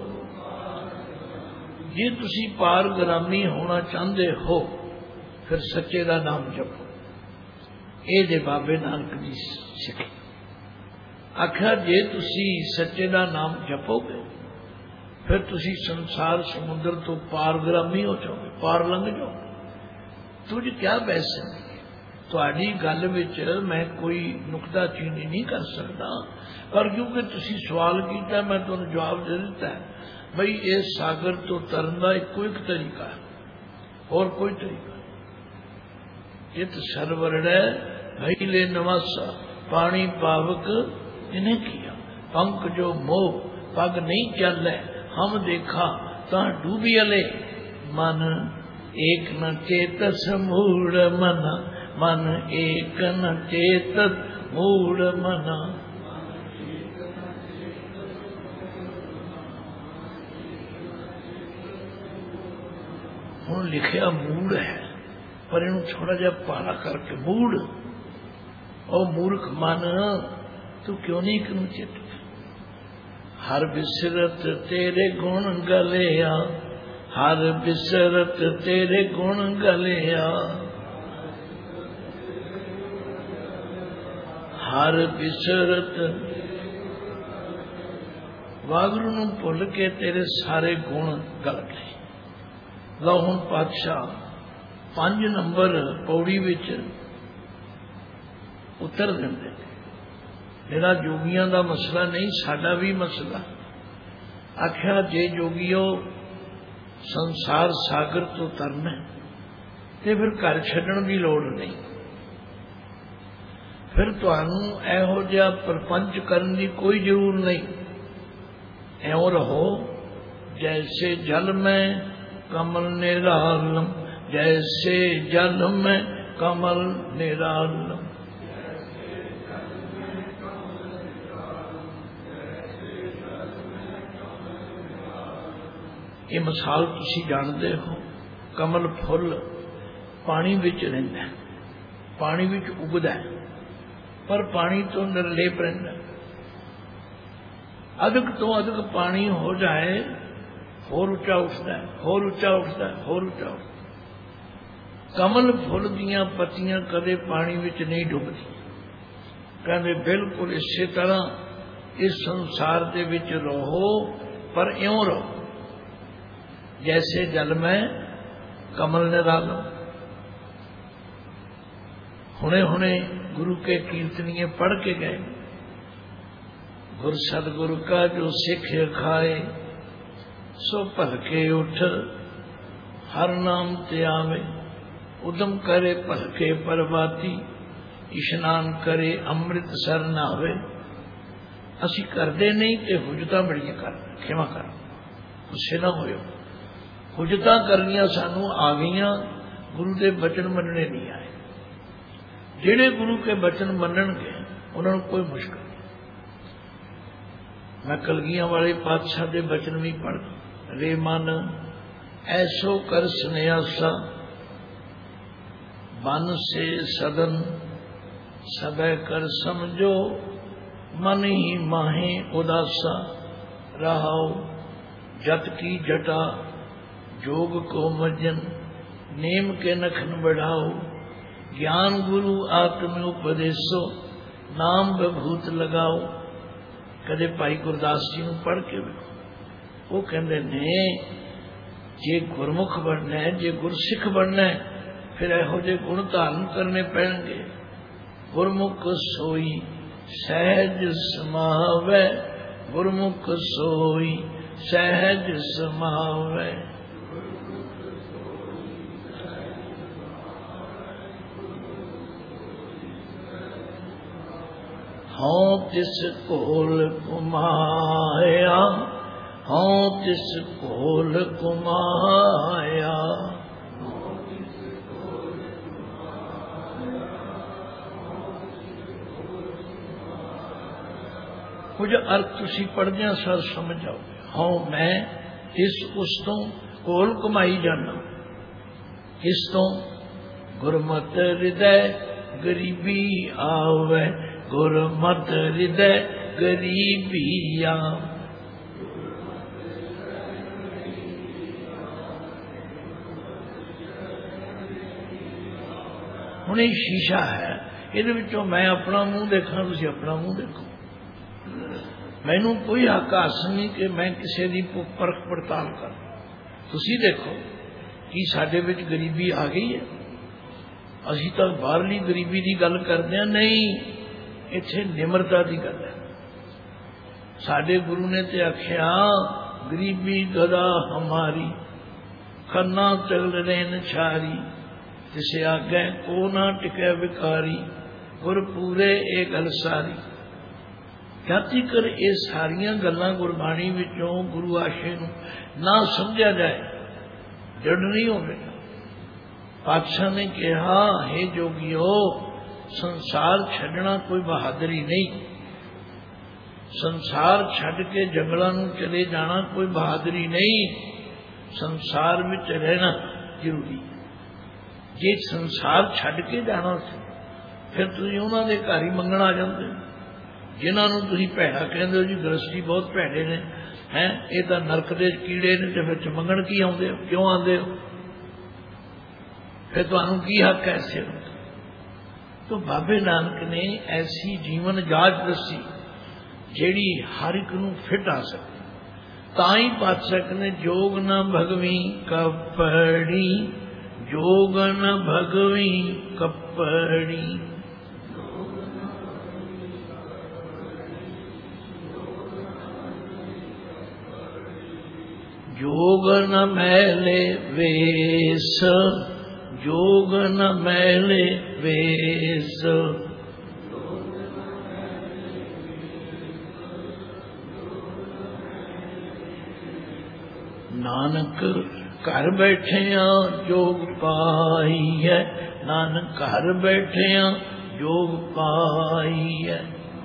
जे तुसी पार गरामी होना चाहते हो फिर सच्चे का नाम जपो। ये जे बाबे नानक जी सिख आख्या, जे तुसी सच्चे का नाम जपोगे फिर तुसी संसार समुद्र तो पारग्रामी हो जाओगे, पार लंघ जाओगे। तुझ क्या बहस है, तुहाडी गल विच मैं कोई नुकताचीनी नहीं कर सकता, पर क्योंकि तुसी सवाल किया मैं तुहानू जवाब दे दिता है बई इस सागर तो तरन का इको एक तरीका है, और कोई तरीका नहीं। इत सरवरड़ भई ले नवासा, पानी पावक इन्हें किया, पंख जो मोह पग नहीं चल, हम देखा ता डूबियले, मन एक न चेतस मूढ़ मना, मन एक न चेतस मूढ़ मना। हुण लिखिया मूढ़ है, पर इनू थोड़ा जा पाला करके मूढ़, और मूर्ख मन तू क्यों नहीं कनू चित। हर बिसरत तेरे गुण गलिया, हर बिसरत तेरे गुण गलिया, हर बिसरत। वागुरू नूं भुल के तेरे सारे गुण गल गए। लो हुण पातशाह पांच नंबर पौड़ी विच उतर देंदे। मेरा जोगियां दा मसला नहीं, साडा भी मसला। आख्या जे जोगियो संसार सागर तो तरना ते फिर घर छड्डण दी लोड़ नहीं, फिर तुहानू इहो जिहा प्रपंच करन दी कोई जरूर नहीं। एवं रहो जैसे जल में कमल निरालम, जैसे जल में कमल निरालम। ये मिसाल तुसी जानते हो, कमल फुल पानी विच रहिंदा है, पानी विच उगदा है, पर पानी तो निर्लेप रहिंदा है। अधिक तो अधिक पानी हो जाए होर उच्चा उठता है, होर उच्चा उठता है, होर उच्चा उठता है। कमल फुल दियां पत्तियां कदे पानी विच नहीं डुबदी। कहते बिल्कुल इसे तरह इस संसार दे विच रहो, पर इउं रहो जैसे जल में कमल निरालो। हुणे हुणे गुरु के कीर्तनीय पढ़ के गए, गुर सदगुरु का जो सिख खाए, सो भलके उठ हर नाम ते आवे, उदम करे भलके परवाती, इशनान करे अमृत सर नावे। असी करते नहीं ते हुजता बड़ियां कर, खेमा कर, गुस्से ना होयो। हुजता करनिया सानू आ गईयां, गुरु के बचन मनने नहीं आए। जेड़े गुरु के बचन मनणगे उन्होंने कोई मुश्किल नहीं। मैं कलगियां वाले पातशाह के बचन भी पढ़, रे मन ऐसो कर स्नेहासा, बन से सदन सबे कर समझो, मन ही माहे उदासा, रहाओ जत की जटा जोग को मजन, नेम के नखन बढ़ाओ, ज्ञान गुरु आत्म उपदेशो, नाम बभूत लगाओ। कदे भाई गुरदास जी नूं पढ़ के वेखो, वो कहते ने जे गुरमुख बनना है, जे गुरसिख बनना है, फिर इहो जे गुण धारण करने पैणगे। गुरमुख सोई सहज समावै, गुरमुख सोई सहज समावै। हों तिस कोल कुमाया, हाँ तिस कोल कुमाया। कुछ अर्थ तुसी पढ़दे सर समझ आओगे। हाँ मैं इस उस तो कोल कमाई जाना, किस तो गुरमत हृदय गरीबी आवे, गुरमत हृदय गरीबी आवे। हुण ये शीशा है, इहदे विचों मैं अपना मुंह देखा, तुसी अपना मुंह देखो। मैनू कोई हक हासिल नहीं कि मैं किसी की परख पड़ताल कर। तुसी देखो कि साडे विच गरीबी आ गई है? असीं तां बाहरली गरीबी की गल करदे हां, नहीं, इत्थे निमरता की गल है। साडे गुरु ने ते आख्या गरीबी गदा हमारी, खन्ना चल रेन छारी, तिसे आगे को ना टिकै विकारी, गुर पूरे ए गल सारी। क्या तिकर ये सारिया गल्लां गुरबाणी विचों गुरु आशे नूं ना समझा जाए, जड़ नहीं होवेगा। पातशाह ने कहा, हे जोगियो, संसार छड्डना कोई बहादुरी नहीं, संसार छड्ड के जंगलों नूं चले जाना कोई बहादुरी नहीं, संसार में रहना जरूरी। जे संसार छड्ड के जाना सी फिर तुसीं उन्हां दे घर ही मंगण आ जांदे, जिन्होंने तुसीं भैड़ा कहंदे हो जी गृहस्थी बहुत भैड़े ने, हैं ये तां नरक दे कीड़े ने, ते फिर मंगण की आउंदे हो, क्यों आंदे हो? फिर तुहानूं की हक है ऐसे? तो बाबे नानक ने ऐसी जीवन जाच दसी जिहड़ी हर एक नूं फिट आ सके। तां ही पातशाह कहंदे जोग न भगवी कपड़ी, जोग न भगवी कपड़ी। जोग न मैले वेश, जोग न मैले वेश। नानक घर बैठिया जोग पाई है, नानक घर बैठिया जोग पाई है।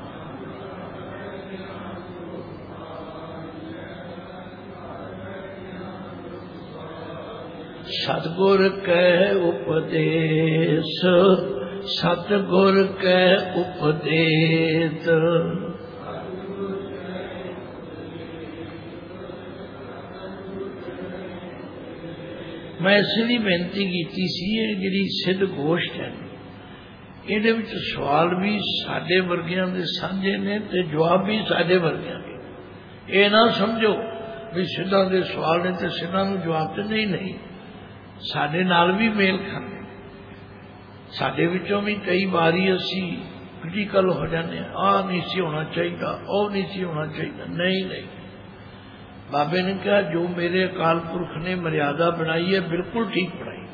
सतगुर कह उपदेश, सतगुर कह उपदेश। मैं इसलिए बेनती की सी जी सिद्ध गोष्ठ है, ये सवाल भी साडे वर्गियां दे साझे ने ते जवाब भी साडे वर्गियां के। ये ना समझो भी सिद्धां दे सवाल ने ते सिद्धां नूं जवाब ते नहीं, नहीं साडे नाल भी मेल खाते। साडे विचों भी कई बारी असी क्रिटिकल हो जाते, आ नहीं सी होना चाहिए, ओ नहीं सी होना चाहिए। नहीं नहीं, बाबे ने कहा जो मेरे अकाल पुरख ने मर्यादा बनाई है बिल्कुल ठीक बनाई।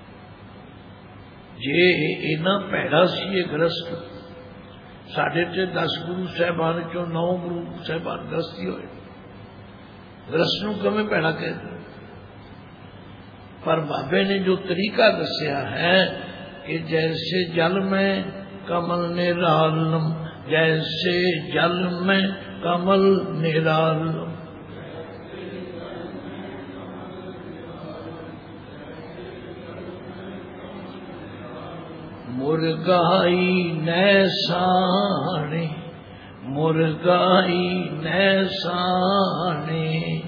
जे इना भैड़ा सी ये ग्रस्त, साढ़े ते दस गुरु साहबान चो नौ गुरु साहबान ग्रस्ती होए, ग्रस्त नूं किवें भैड़ा कहते? पर बाबे ने जो तरीका दसिया है कि जैसे जल में कमल निरालम, जैसे जल में कमल निरालम। मुर्गाई नैसाने, मुर्गाई नैसाने।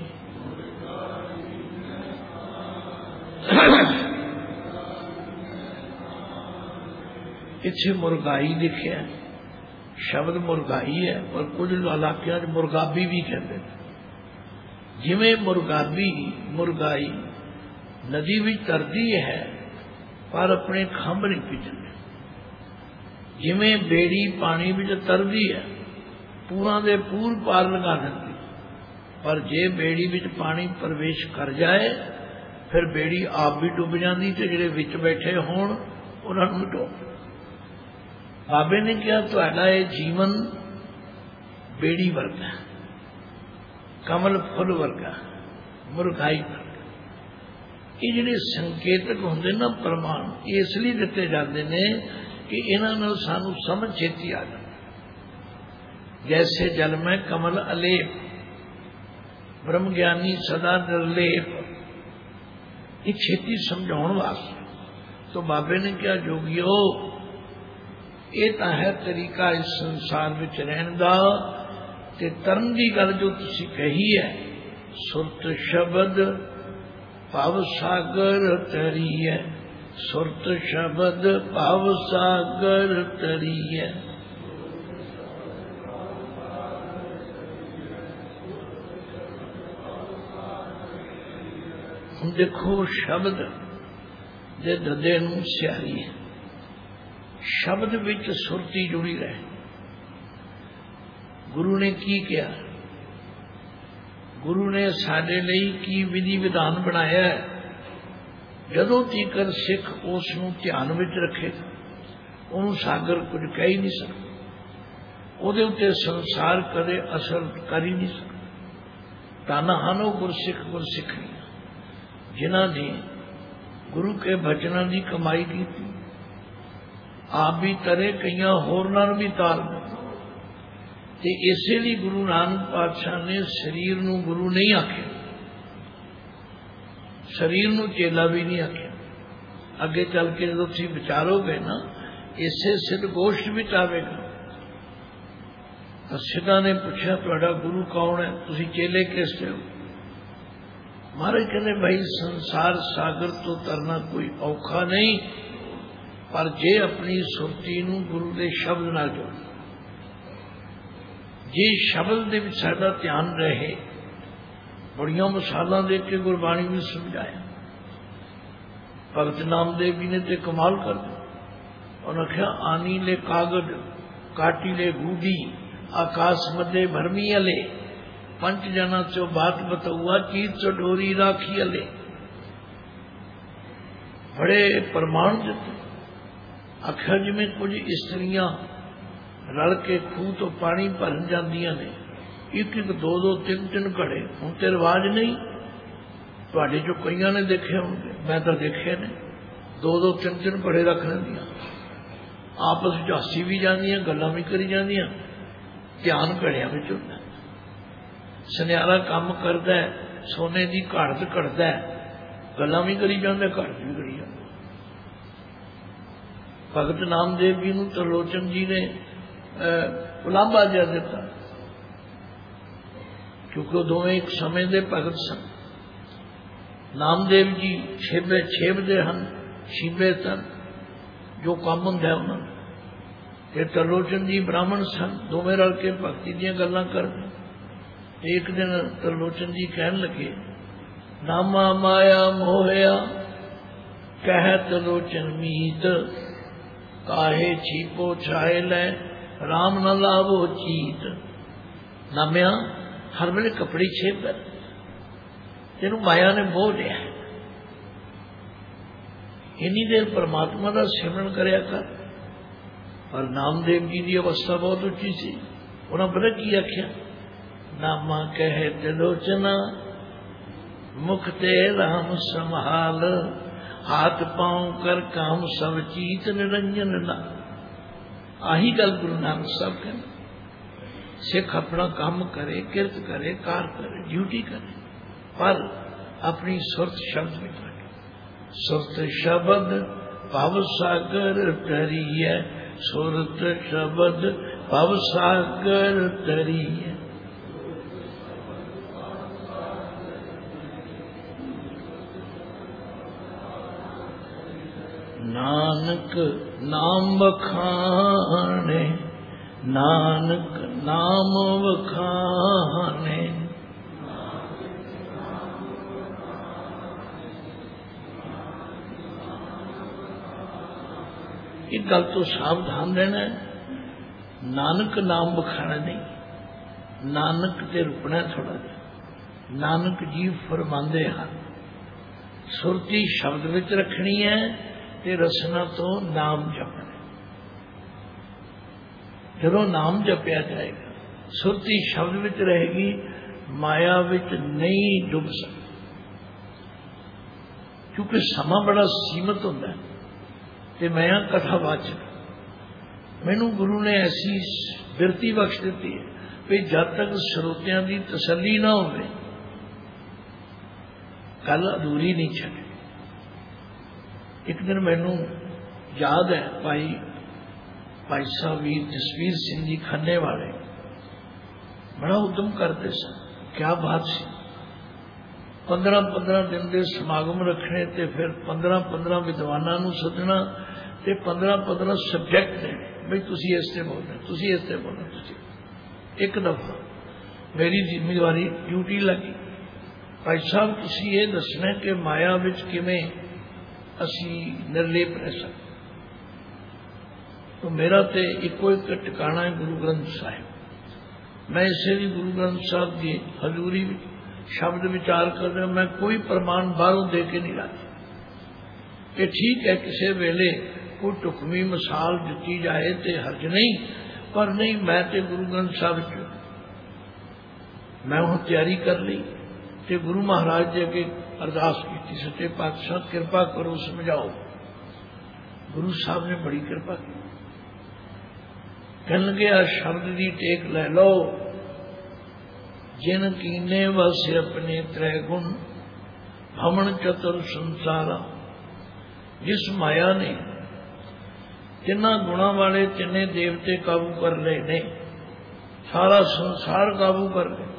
इत्थे मुर्गाई लिखिया, शब्द मुर्गाई है, पर कुछ इलाकों में मुर्गाबी भी कहते हैं। जिमें मुर्गाबी मुर्गाई नदी भी तरती है पर अपने खंभ नहीं पिजती, जिमें बेड़ी पानी में तरदी है पूरा दे पूर पार लगा देती, पर जे बेड़ी में पानी प्रवेश कर जाए फिर बेड़ी आप भी डुब जाती, तो जिहड़े विच बैठे होण उन्हां नूं डुब। बाबे ने कहा तुहाडा ये जीवन बेड़ी वर्गा, कमल फुल वर्गा, मुरझाई वर्गा। ये जिहड़े संकेतक होंदे ना प्रमाण, ये इसलिए दिते जाते हैं कि इन्हां नाल सानू समझ छेती आ जाए। जैसे जल में कमल अलेप, ब्रह्म ज्ञानी सदा निर्लेप, ये छेती समझाउण वास्ते। तो बाबे ने क्या जोगियो, ये तो है तरीका इस संसार में रहने का। ते तरन की गल जो तुसी कही है, सुरत शब्द भव सागर तरी है, सुरत शब्द भव सागर तरी है। हम देखो शब्द दे ददे नूं स्याही है, शब्द विच सुरती जुड़ी रहे। गुरु ने की किया, गुरु ने साडे लई की विधि विधान बनाया है। जदों तीकर सिख उस नूं ध्यान विच रखेगा, उन्होंने सागर कुछ कह ही नहीं सकता, उहदे उत्ते संसार कदे असर कर ही नहीं सकता। ताना हन वो गुरसिख गुरसिखियां जिन्हां ने गुरु के बचनों की कमाई की, आप भी तरे कई होरनां भी ताल में। ते इसे लिए गुरु नानक पातशाह ने शरीर नूं गुरु नहीं आख्या, शरीर नूं चेला भी नहीं आख्या। अगे चल के जो तुसीं विचारोगे ना, इसे सिद्ध गोष्ठ विच आवेगा। सिद्धा ने पूछा तुहाडा गुरु कौन है, तुसीं चेले किसते हो? महाराज कहते भाई संसार सागर तो तरना कोई औखा नहीं, पर जे अपनी सुरती नूं गुरु के शब्द नाल जोड़, जे शब्द दे विच साडा ध्यान रहे। बड़िया मिसालां दे के गुरबाणी में समझाया। भगत नामदेव जी ने तो कमाल कर दिया। उन्होंने आख्या आनी ले कागज काटी ले गूढ़ी, आकाश मध्य भरमी अले, पंच जना चो बात बतौआ चीत चटोरी राखी अले। बड़े प्रमाण देते। आख्या जिमें कुछ स्त्रियां रल के खूह तो पानी भरन जांदियां ने, एक एक दो दो तीन तीन घड़े। हुण ते रिवाज नहीं, तुहाडे चो कईयां ने देखे होंगे, मैं तो देखे ने, दो दो तीन तीन घड़े रख लैंदियां, आपस विच हसी भी जांदियां, गल्लां भी करी जांदियां, ध्यान घड़ियां विच हुंदा। सुनियारा काम करता है, सोने की घाट घटता है, गल्लां भी करी जांदा, घाट भी करी जांदा। भगत नामदेव जी नूं त्रिलोचन जी ने उलांभा जा दिता, क्योंकि दोवें एक समय के भगत सन। नामदेव जी छेबे छेबदे हन, छीबे तन जो काम हुंदा उन्होंने। त्रिलोचन जी ब्राह्मण सन, दोवें रल के भगती दीयां गल्लां करदे। एक दिन त्रिलोचन जी कहन लगे, नामा माया मोहया कह त्रिलोचन मीत, काहे छीपो छाए लै राम न लावो चीत। नामिया हर वेले कपड़े छेप कर, तेनू माया ने मोह लिया। इन्नी देर परमात्मा का सिमरन करया कर। पर नामदेव जी की अवस्था बहुत उच्ची सी। उन्होंने पता की आख्या, नामा कह त्रिलोचना मुख ते राम संभाल, हाथ पांव कर काम सब चीत निरंजन ना। आही गल गुरु नानक साहब कहते, सिख अपना काम करे, किरत करे, कार करे, ड्यूटी करे, पर अपनी सुरत शब्द में रखे। सुरत शब्द भव सागर तरी है, सुरत शब्द भव सागर तरी है। नानक नाम बखाने, नानक नाम बखाने। एक गल तो सावधान रहना है, नानक नाम बखाना नहीं, नानक ते रुकना थोड़ा जा। नानक जी फरमांदे हैं सुरती शब्द विच रखनी है ते रसना तो नाम जपना। जदों नाम जपया जाएगा, सुरती शब्द विच रहेगी, माया विच नहीं डुब सकते, क्योंकि समा बड़ा सीमित होता है। ते मैं कथावाचक, मैनू गुरु ने ऐसी बिरती बख्श दी है भी जब तक श्रोतियां की तसली ना हो गल अधूरी नहीं छड़ी। एक दिन मैनू याद है भाई भाई साहब वीर जसवीर सिंह जी खन्ने वाले बड़ा उद्यम करते सन, क्या बात सी। पंद्रह पंद्रह दिन के समागम रखने ते फिर पंद्रह पंद्रह विद्वानों को सदना ते पंद्रह पंद्रह सबजैक्ट देने, बई तुसी इससे बोलना, तुसी इससे बोलना। तुसी एक दफा मेरी जिम्मेवारी ड्यूटी लगी, भाई साहब तुसी ये दसना कि माया विच किवें असी निर्लेप रह सकते। तो मेरा तो इको एक टिकाणा है गुरु ग्रंथ साहिब। मैं इसे भी गुरु ग्रंथ साहब की हजूरी शब्द विचार कर रहा, मैं कोई प्रमाण बाहरों दे के नहीं लाती। ये ठीक है किसी वेले कोई टुकमी मिसाल दी जाए तो हर्ज नहीं, पर नहीं मैं तो गुरु ग्रंथ साहब च मैं हूँ तैयारी कर ली ते गुरु महाराज जी अगे अरदास की, सच्चे पातशाह कृपा करो समझाओ। गुरु साहब ने बड़ी कृपा की, कहन गया शब्द की टेक लै लो। जिन कीने वस अपने त्रै गुण भमन चतुर संसारा। जिस माया ने तिना गुणा वाले तिने देवते काबू कर ले ने, सारा संसार काबू कर ले।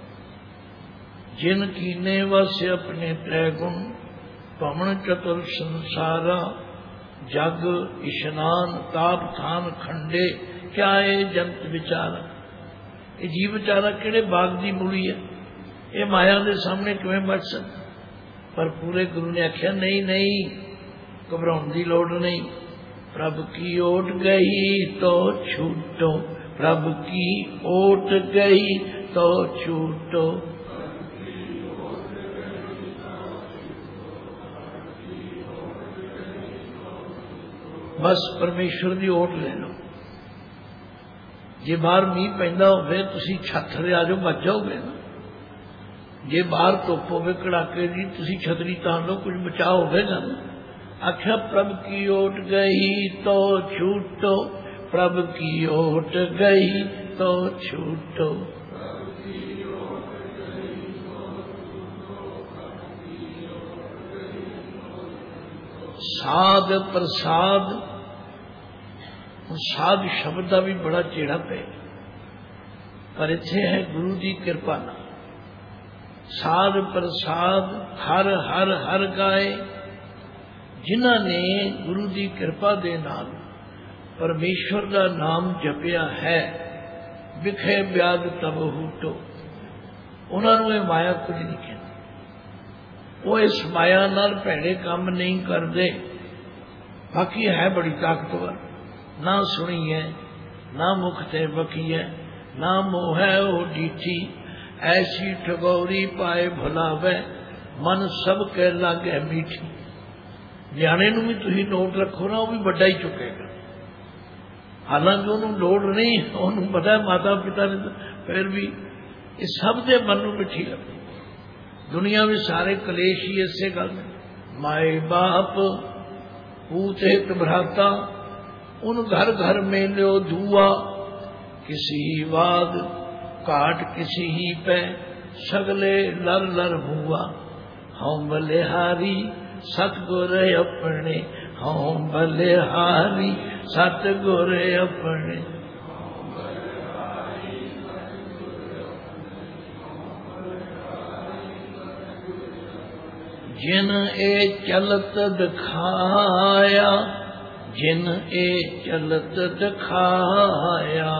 जिन कीने वस अपने त्रै गुण भमन चतुर संसारा। जग इशनान ताप थान खंडे क्या है जंत विचारा। ये जीव विचारा किहड़े बाग की मूली है, ये माया के सामने किवें बच सकता। पर पूरे गुरु ने आख्या नहीं नहीं घबराने की लोड़ नहीं। प्रभ की ओट गई तो छूटो, प्रभ की ओट गई तो छूटो। बस परमेश्वर की ओट ले लो। जे बाहर मीह पैंदा होवे तुसी छत थले आ जाओ, बच जाओगे ना। जे बाहर धुप होवे कड़ाके दी तुसी छतरी तान लो, कुछ बचाव होवेगा ना। आख्या प्रभ की ओट गई तो छूटो, प्रभ की ओट गई तो छूटो। साध प्रसाद, साध शब्द का भी बड़ा चेड़ा पे, पर इत्थे है गुरु की कृपा ना। साध प्रसाद हर हर हर गाए। जिन्हां ने गुरु की कृपा दे नाल परमेश्वर का नाम जपिया है, विखे ब्याद तब हूटो। उन्होंने ये माया कुछ नहीं कहती, वो इस माया नाल भैड़े काम नहीं करते। बाकी है बड़ी ताकतवर, ना सुनी है ना मुख ते बकी है, ना मोह है वो डीठी। ऐसी ठगौरी पाए भुलावे, मन सब के लागे मीठी। न्याणे नूं भी तुसीं नोट रखो ना, वो भी बड़ा ही चुकेगा। हालांकि उन्होंने लोड़ नहीं, उन्होंने पता है माता पिता ने, फिर भी इस सब के मन में मिठी लगे। दुनिया में सारे कलेश ही इसे गल में। माए बाप पूत हित भ्राता, उन घर घर में लो धुआ। किसी वाद काट किसी ही पे, सगले लर लर हुआ। हम बलिहारी सतगुर अपने, हम बलिहारी सतगुर अपने। जिन ए चलत दिखाया, जिन ए चलत दिखाया।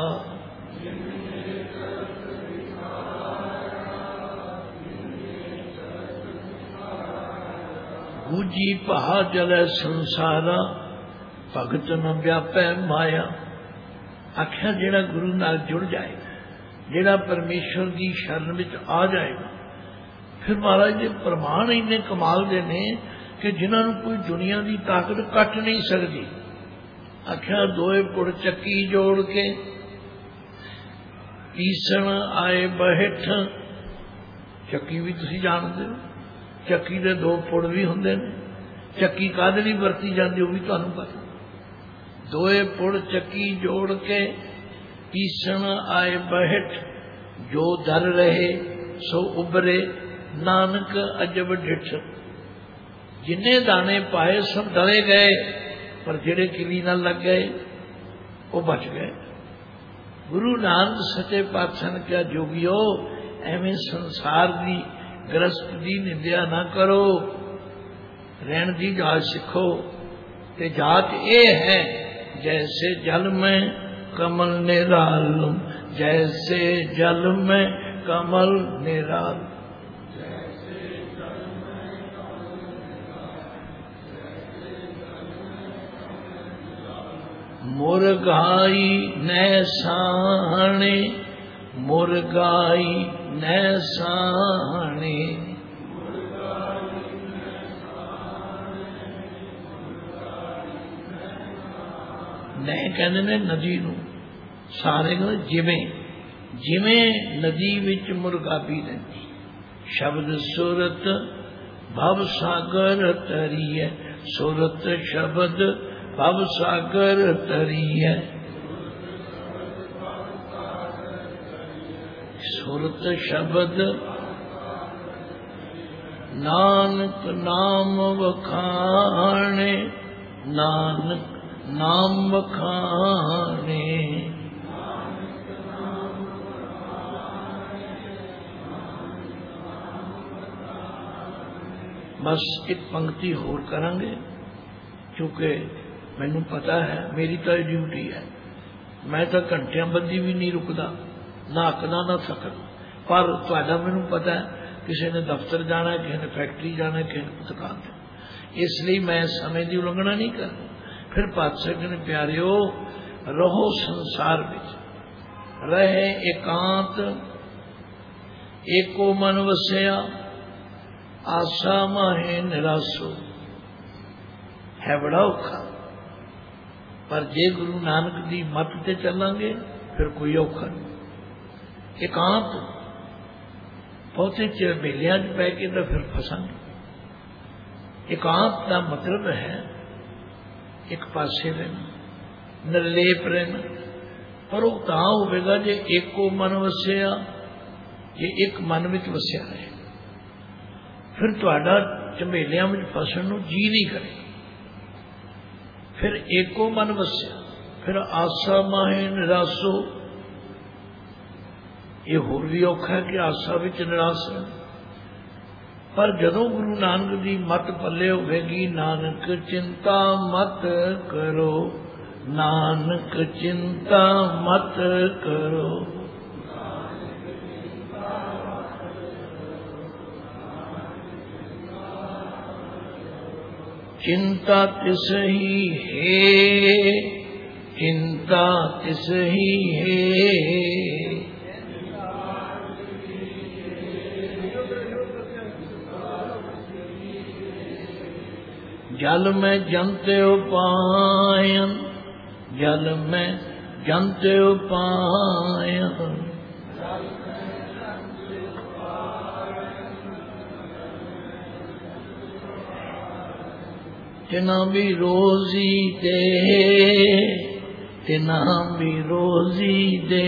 गूंजी पहा जले संसारा, भगत न व्यापै माया। आख्या जेड़ा गुरु नाल जुड़ जाए, जेड़ा परमेश्वर की शरण में आ जाएगा, फिर महाराज जी प्रमाण इन्ने कमाल दे ने कि जिन्होंने कोई दुनिया की ताकत कट नहीं सकती। आख्या दोए पुड़ चक्की जोड़ के पीसण आए बहिठ, ਚੱਕੀ ਵੀ ਤੁਸੀਂ ਜਾਣਦੇ ਹੋ, ਚੱਕੀ ਦੇ ਦੋ ਪੁੜ ਵੀ ਹੁੰਦੇ ਨੇ। ਚੱਕੀ ਕਾਹਦੇ ਲਈ ਵਰਤੀ ਜਾਂਦੀ ਉਹ ਵੀ ਤੁਹਾਨੂੰ ਪਤਾ। ਦੋਏ ਪੁੜ ਚੱਕੀ ਜੋੜ ਕੇ ਪੀਸਣ ਆਏ ਬਹਿਠ, ਜੋ ਦਰ ਰਹੇ ਸੋ ਉਬਰੇ ਨਾਨਕ ਅਜਬ ਡਿਠ। जिन्ने दाने पाए सब डले गए, पर जेड़े किली नाल लग गए वो बच गए। गुरु नानक सच्चे पातशाह ने क्या, जोगियो एवें संसार दी गृहस्थ दी निंदिया ना करो, रहन दी जाच सिखो। ते जाच ये है, जैसे जल में कमल निरालू, जैसे जल में कमल निरालू। मुर्गाई नै साहणे, मुर्गाई नै साहणे। नै कहते ने नदी नूं, सारे कहते जिवें जिवें नदी विच मुर्गाबी रहिंदी। शब्द सुरत भव सागर तरीए, सुरत शब्द भव सागर तरी है। सुरत शब्द नानक नाम वखाणे, नानक नाम वखाणे। बस एक पंक्ति होर करांगे, क्योंकि मैनू पता है मेरी तो ड्यूटी है। मैं तो घंटिया बंदी भी नहीं रुकदा, ना हकदा ना थकदा। पर तुहाडा मैनू पता है किसी ने दफ्तर जाना, किसी ने फैक्ट्री जाना, किसी ने दुकान जाना, इसलिए मैं समय की उल्लंघना नहीं करता। फिर पातशाह ने प्यारिओ, रहो संसार विच, रहे एकांत, एको मन वसया, आशा माहे निरासो। है बड़ा औखा, पर जे गुरु नानक दी मत ते चलांगे फिर कोई औखा नहीं। एकांत, बहुते चिर बेलियां च पै के तो फिर फसांगे। एकांत का मतलब है एक पासे रहना, निर्लेप रहना। पर वो तां होवेगा जे एको मन वसिया, जे एक मन विच वसिया रहे, फिर तुहाडा झमेलियां विच फसण नूं जी नहीं करे। फिर एको मन वस्या, फिर आशा माहे निरासो। ये होर भी औखा है कि आशा विच निराश है। पर जदों गुरु नानक दी मत पल्ले होवेगी, नानक चिंता मत करो, नानक चिंता मत करो। चिंता तिस ही है, चिंता तिस ही है। जल में जंते उपायन, जल में जंते उपायन। तिना भी रोजी दे, तिना भी रोजी दे।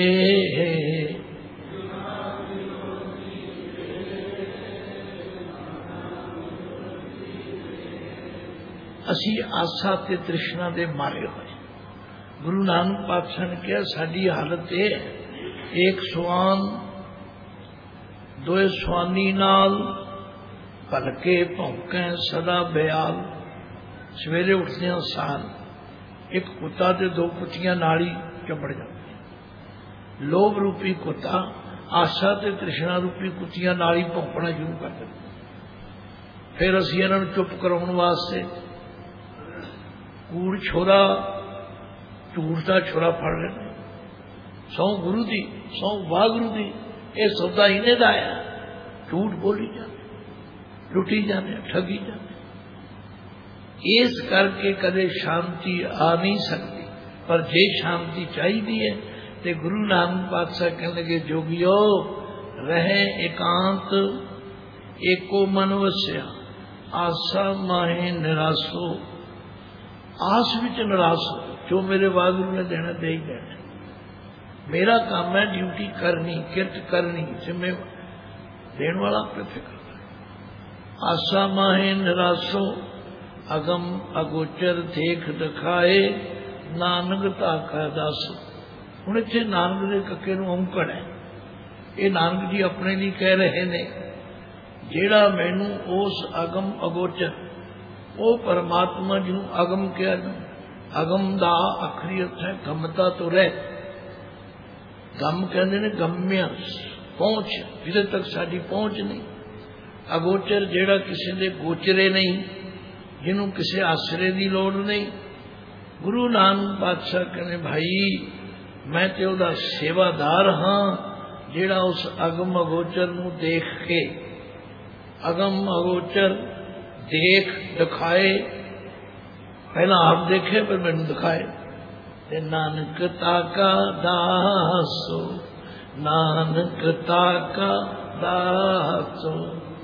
असी आशा ते तृष्णा दे मारे हुए। गुरु नानक पातशाह ने कहा साडी हालत ये है, एक स्वान दोए स्वानी नाल, भलके भौंके सदा बयाल। सवेरे उठदे सार एक कुत्ता ते दो कुत्तियां नाली चंबड़ जाती। लोभ रूपी कुत्ता आशा ते तृष्णा रूपी कुत्तियां नाली भौंकना शुरू कर देते। फिर असीं इन्हां नूं चुप कराउण वास्ते कूड़ छोरा झूठ का छोरा फड़ लेने। सौ गुरु दी, सौ वाहगुरु दी, ये सौदा इन्हें दा है। झूठ बोली जाते, लुटी जाते, ठगी जाते। इस करके कदे शांति आ नहीं सकती। पर जे शांति चाहिए तो गुरु नानक पातशाह कहने लगे जोगियो रहे एकांत एको मन वस्या आसा माहे निरासो। आस विच निराश हो, जो मेरे वागुरु ने देना दे ही देना। मेरा काम है ड्यूटी करनी, किरत करनी, जिम्मे देने वाला पे फिक्र। आसा माहे निरासो अगम अगोचर देख दिखाए नानक ताका दासो। हुण इत्थे नानक दे कक्के नूं औंकड़ है, ये नानक जी अपने लिए कह रहे ने, जेड़ा मैनू उस अगम अगोचर वो परमात्मा जिन्हों अगम कहा ना, अगम दा आखरी अर्थ है गमता तो रह। गम कहते ने गम्य पहुंच, जिदे तक साडी पहुंच नहीं। अगोचर जेड़ा किसी दे गोचरे नहीं, जिन्हों किसी आसरे की लोड़ नहीं। गुरु नानक पातशाह कहने भाई मैं तो उहदा सेवादार हाँ, जेड़ा उस अगम अगोचर नूं देख के, अगम अगोचर देख दिखाए, पहला आप देखे पर मैनू दिखाए। ते नानक ताका दासो, नानक ताका दासो।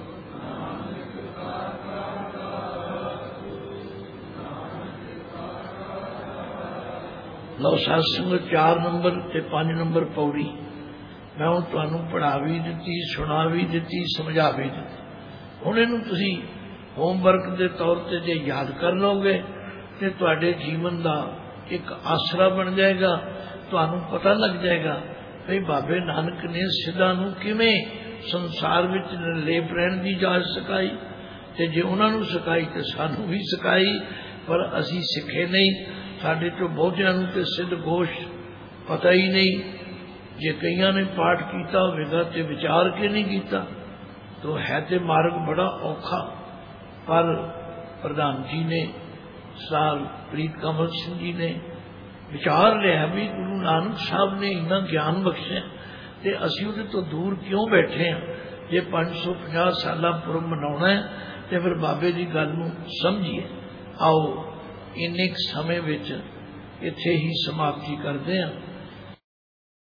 लो सत्संग चार नंबर ते पांच नंबर पौड़ी मैं हूँ तुहानू पढ़ा भी दी, सुना भी दी, समझा भी दी। हुण इहनूं तुसीं होमवर्क के तौर पर जे याद कर लोगे तो तुहाडे जीवन का एक आसरा बन जाएगा। तुहानू पता लग जाएगा भाई बाबे नानक ने सिद्धां नूं किवें संसार विच निर्लेप रहण दी जाच सिखाई, ते जे उन्हां नूं सिखाई तो सानू भी सिखाई, पर असीं सिखे नहीं। साडे चों बहुतिआं नूं ते सिद्ध घोष पता ही नहीं। जे कईयां ने पाठ कीता होवेगा ते विचार के नहीं कीता, तो है ते मार्ग बड़ा औखा। पर प्रधान जी ने, सरदार प्रीत कमल सिंह जी ने विचार लिया भी गुरु नानक साहब ने इन्ना ज्ञान बख्शे ते असीं उहदे तो दूर क्यों बैठे हैं। जे पांच सौ पचास साल पुरब मनाउणा है तो फिर बाबे की गल नूं समझिए। आओ इन्ने समय विच इत्थे ही समाप्ति करते हैं।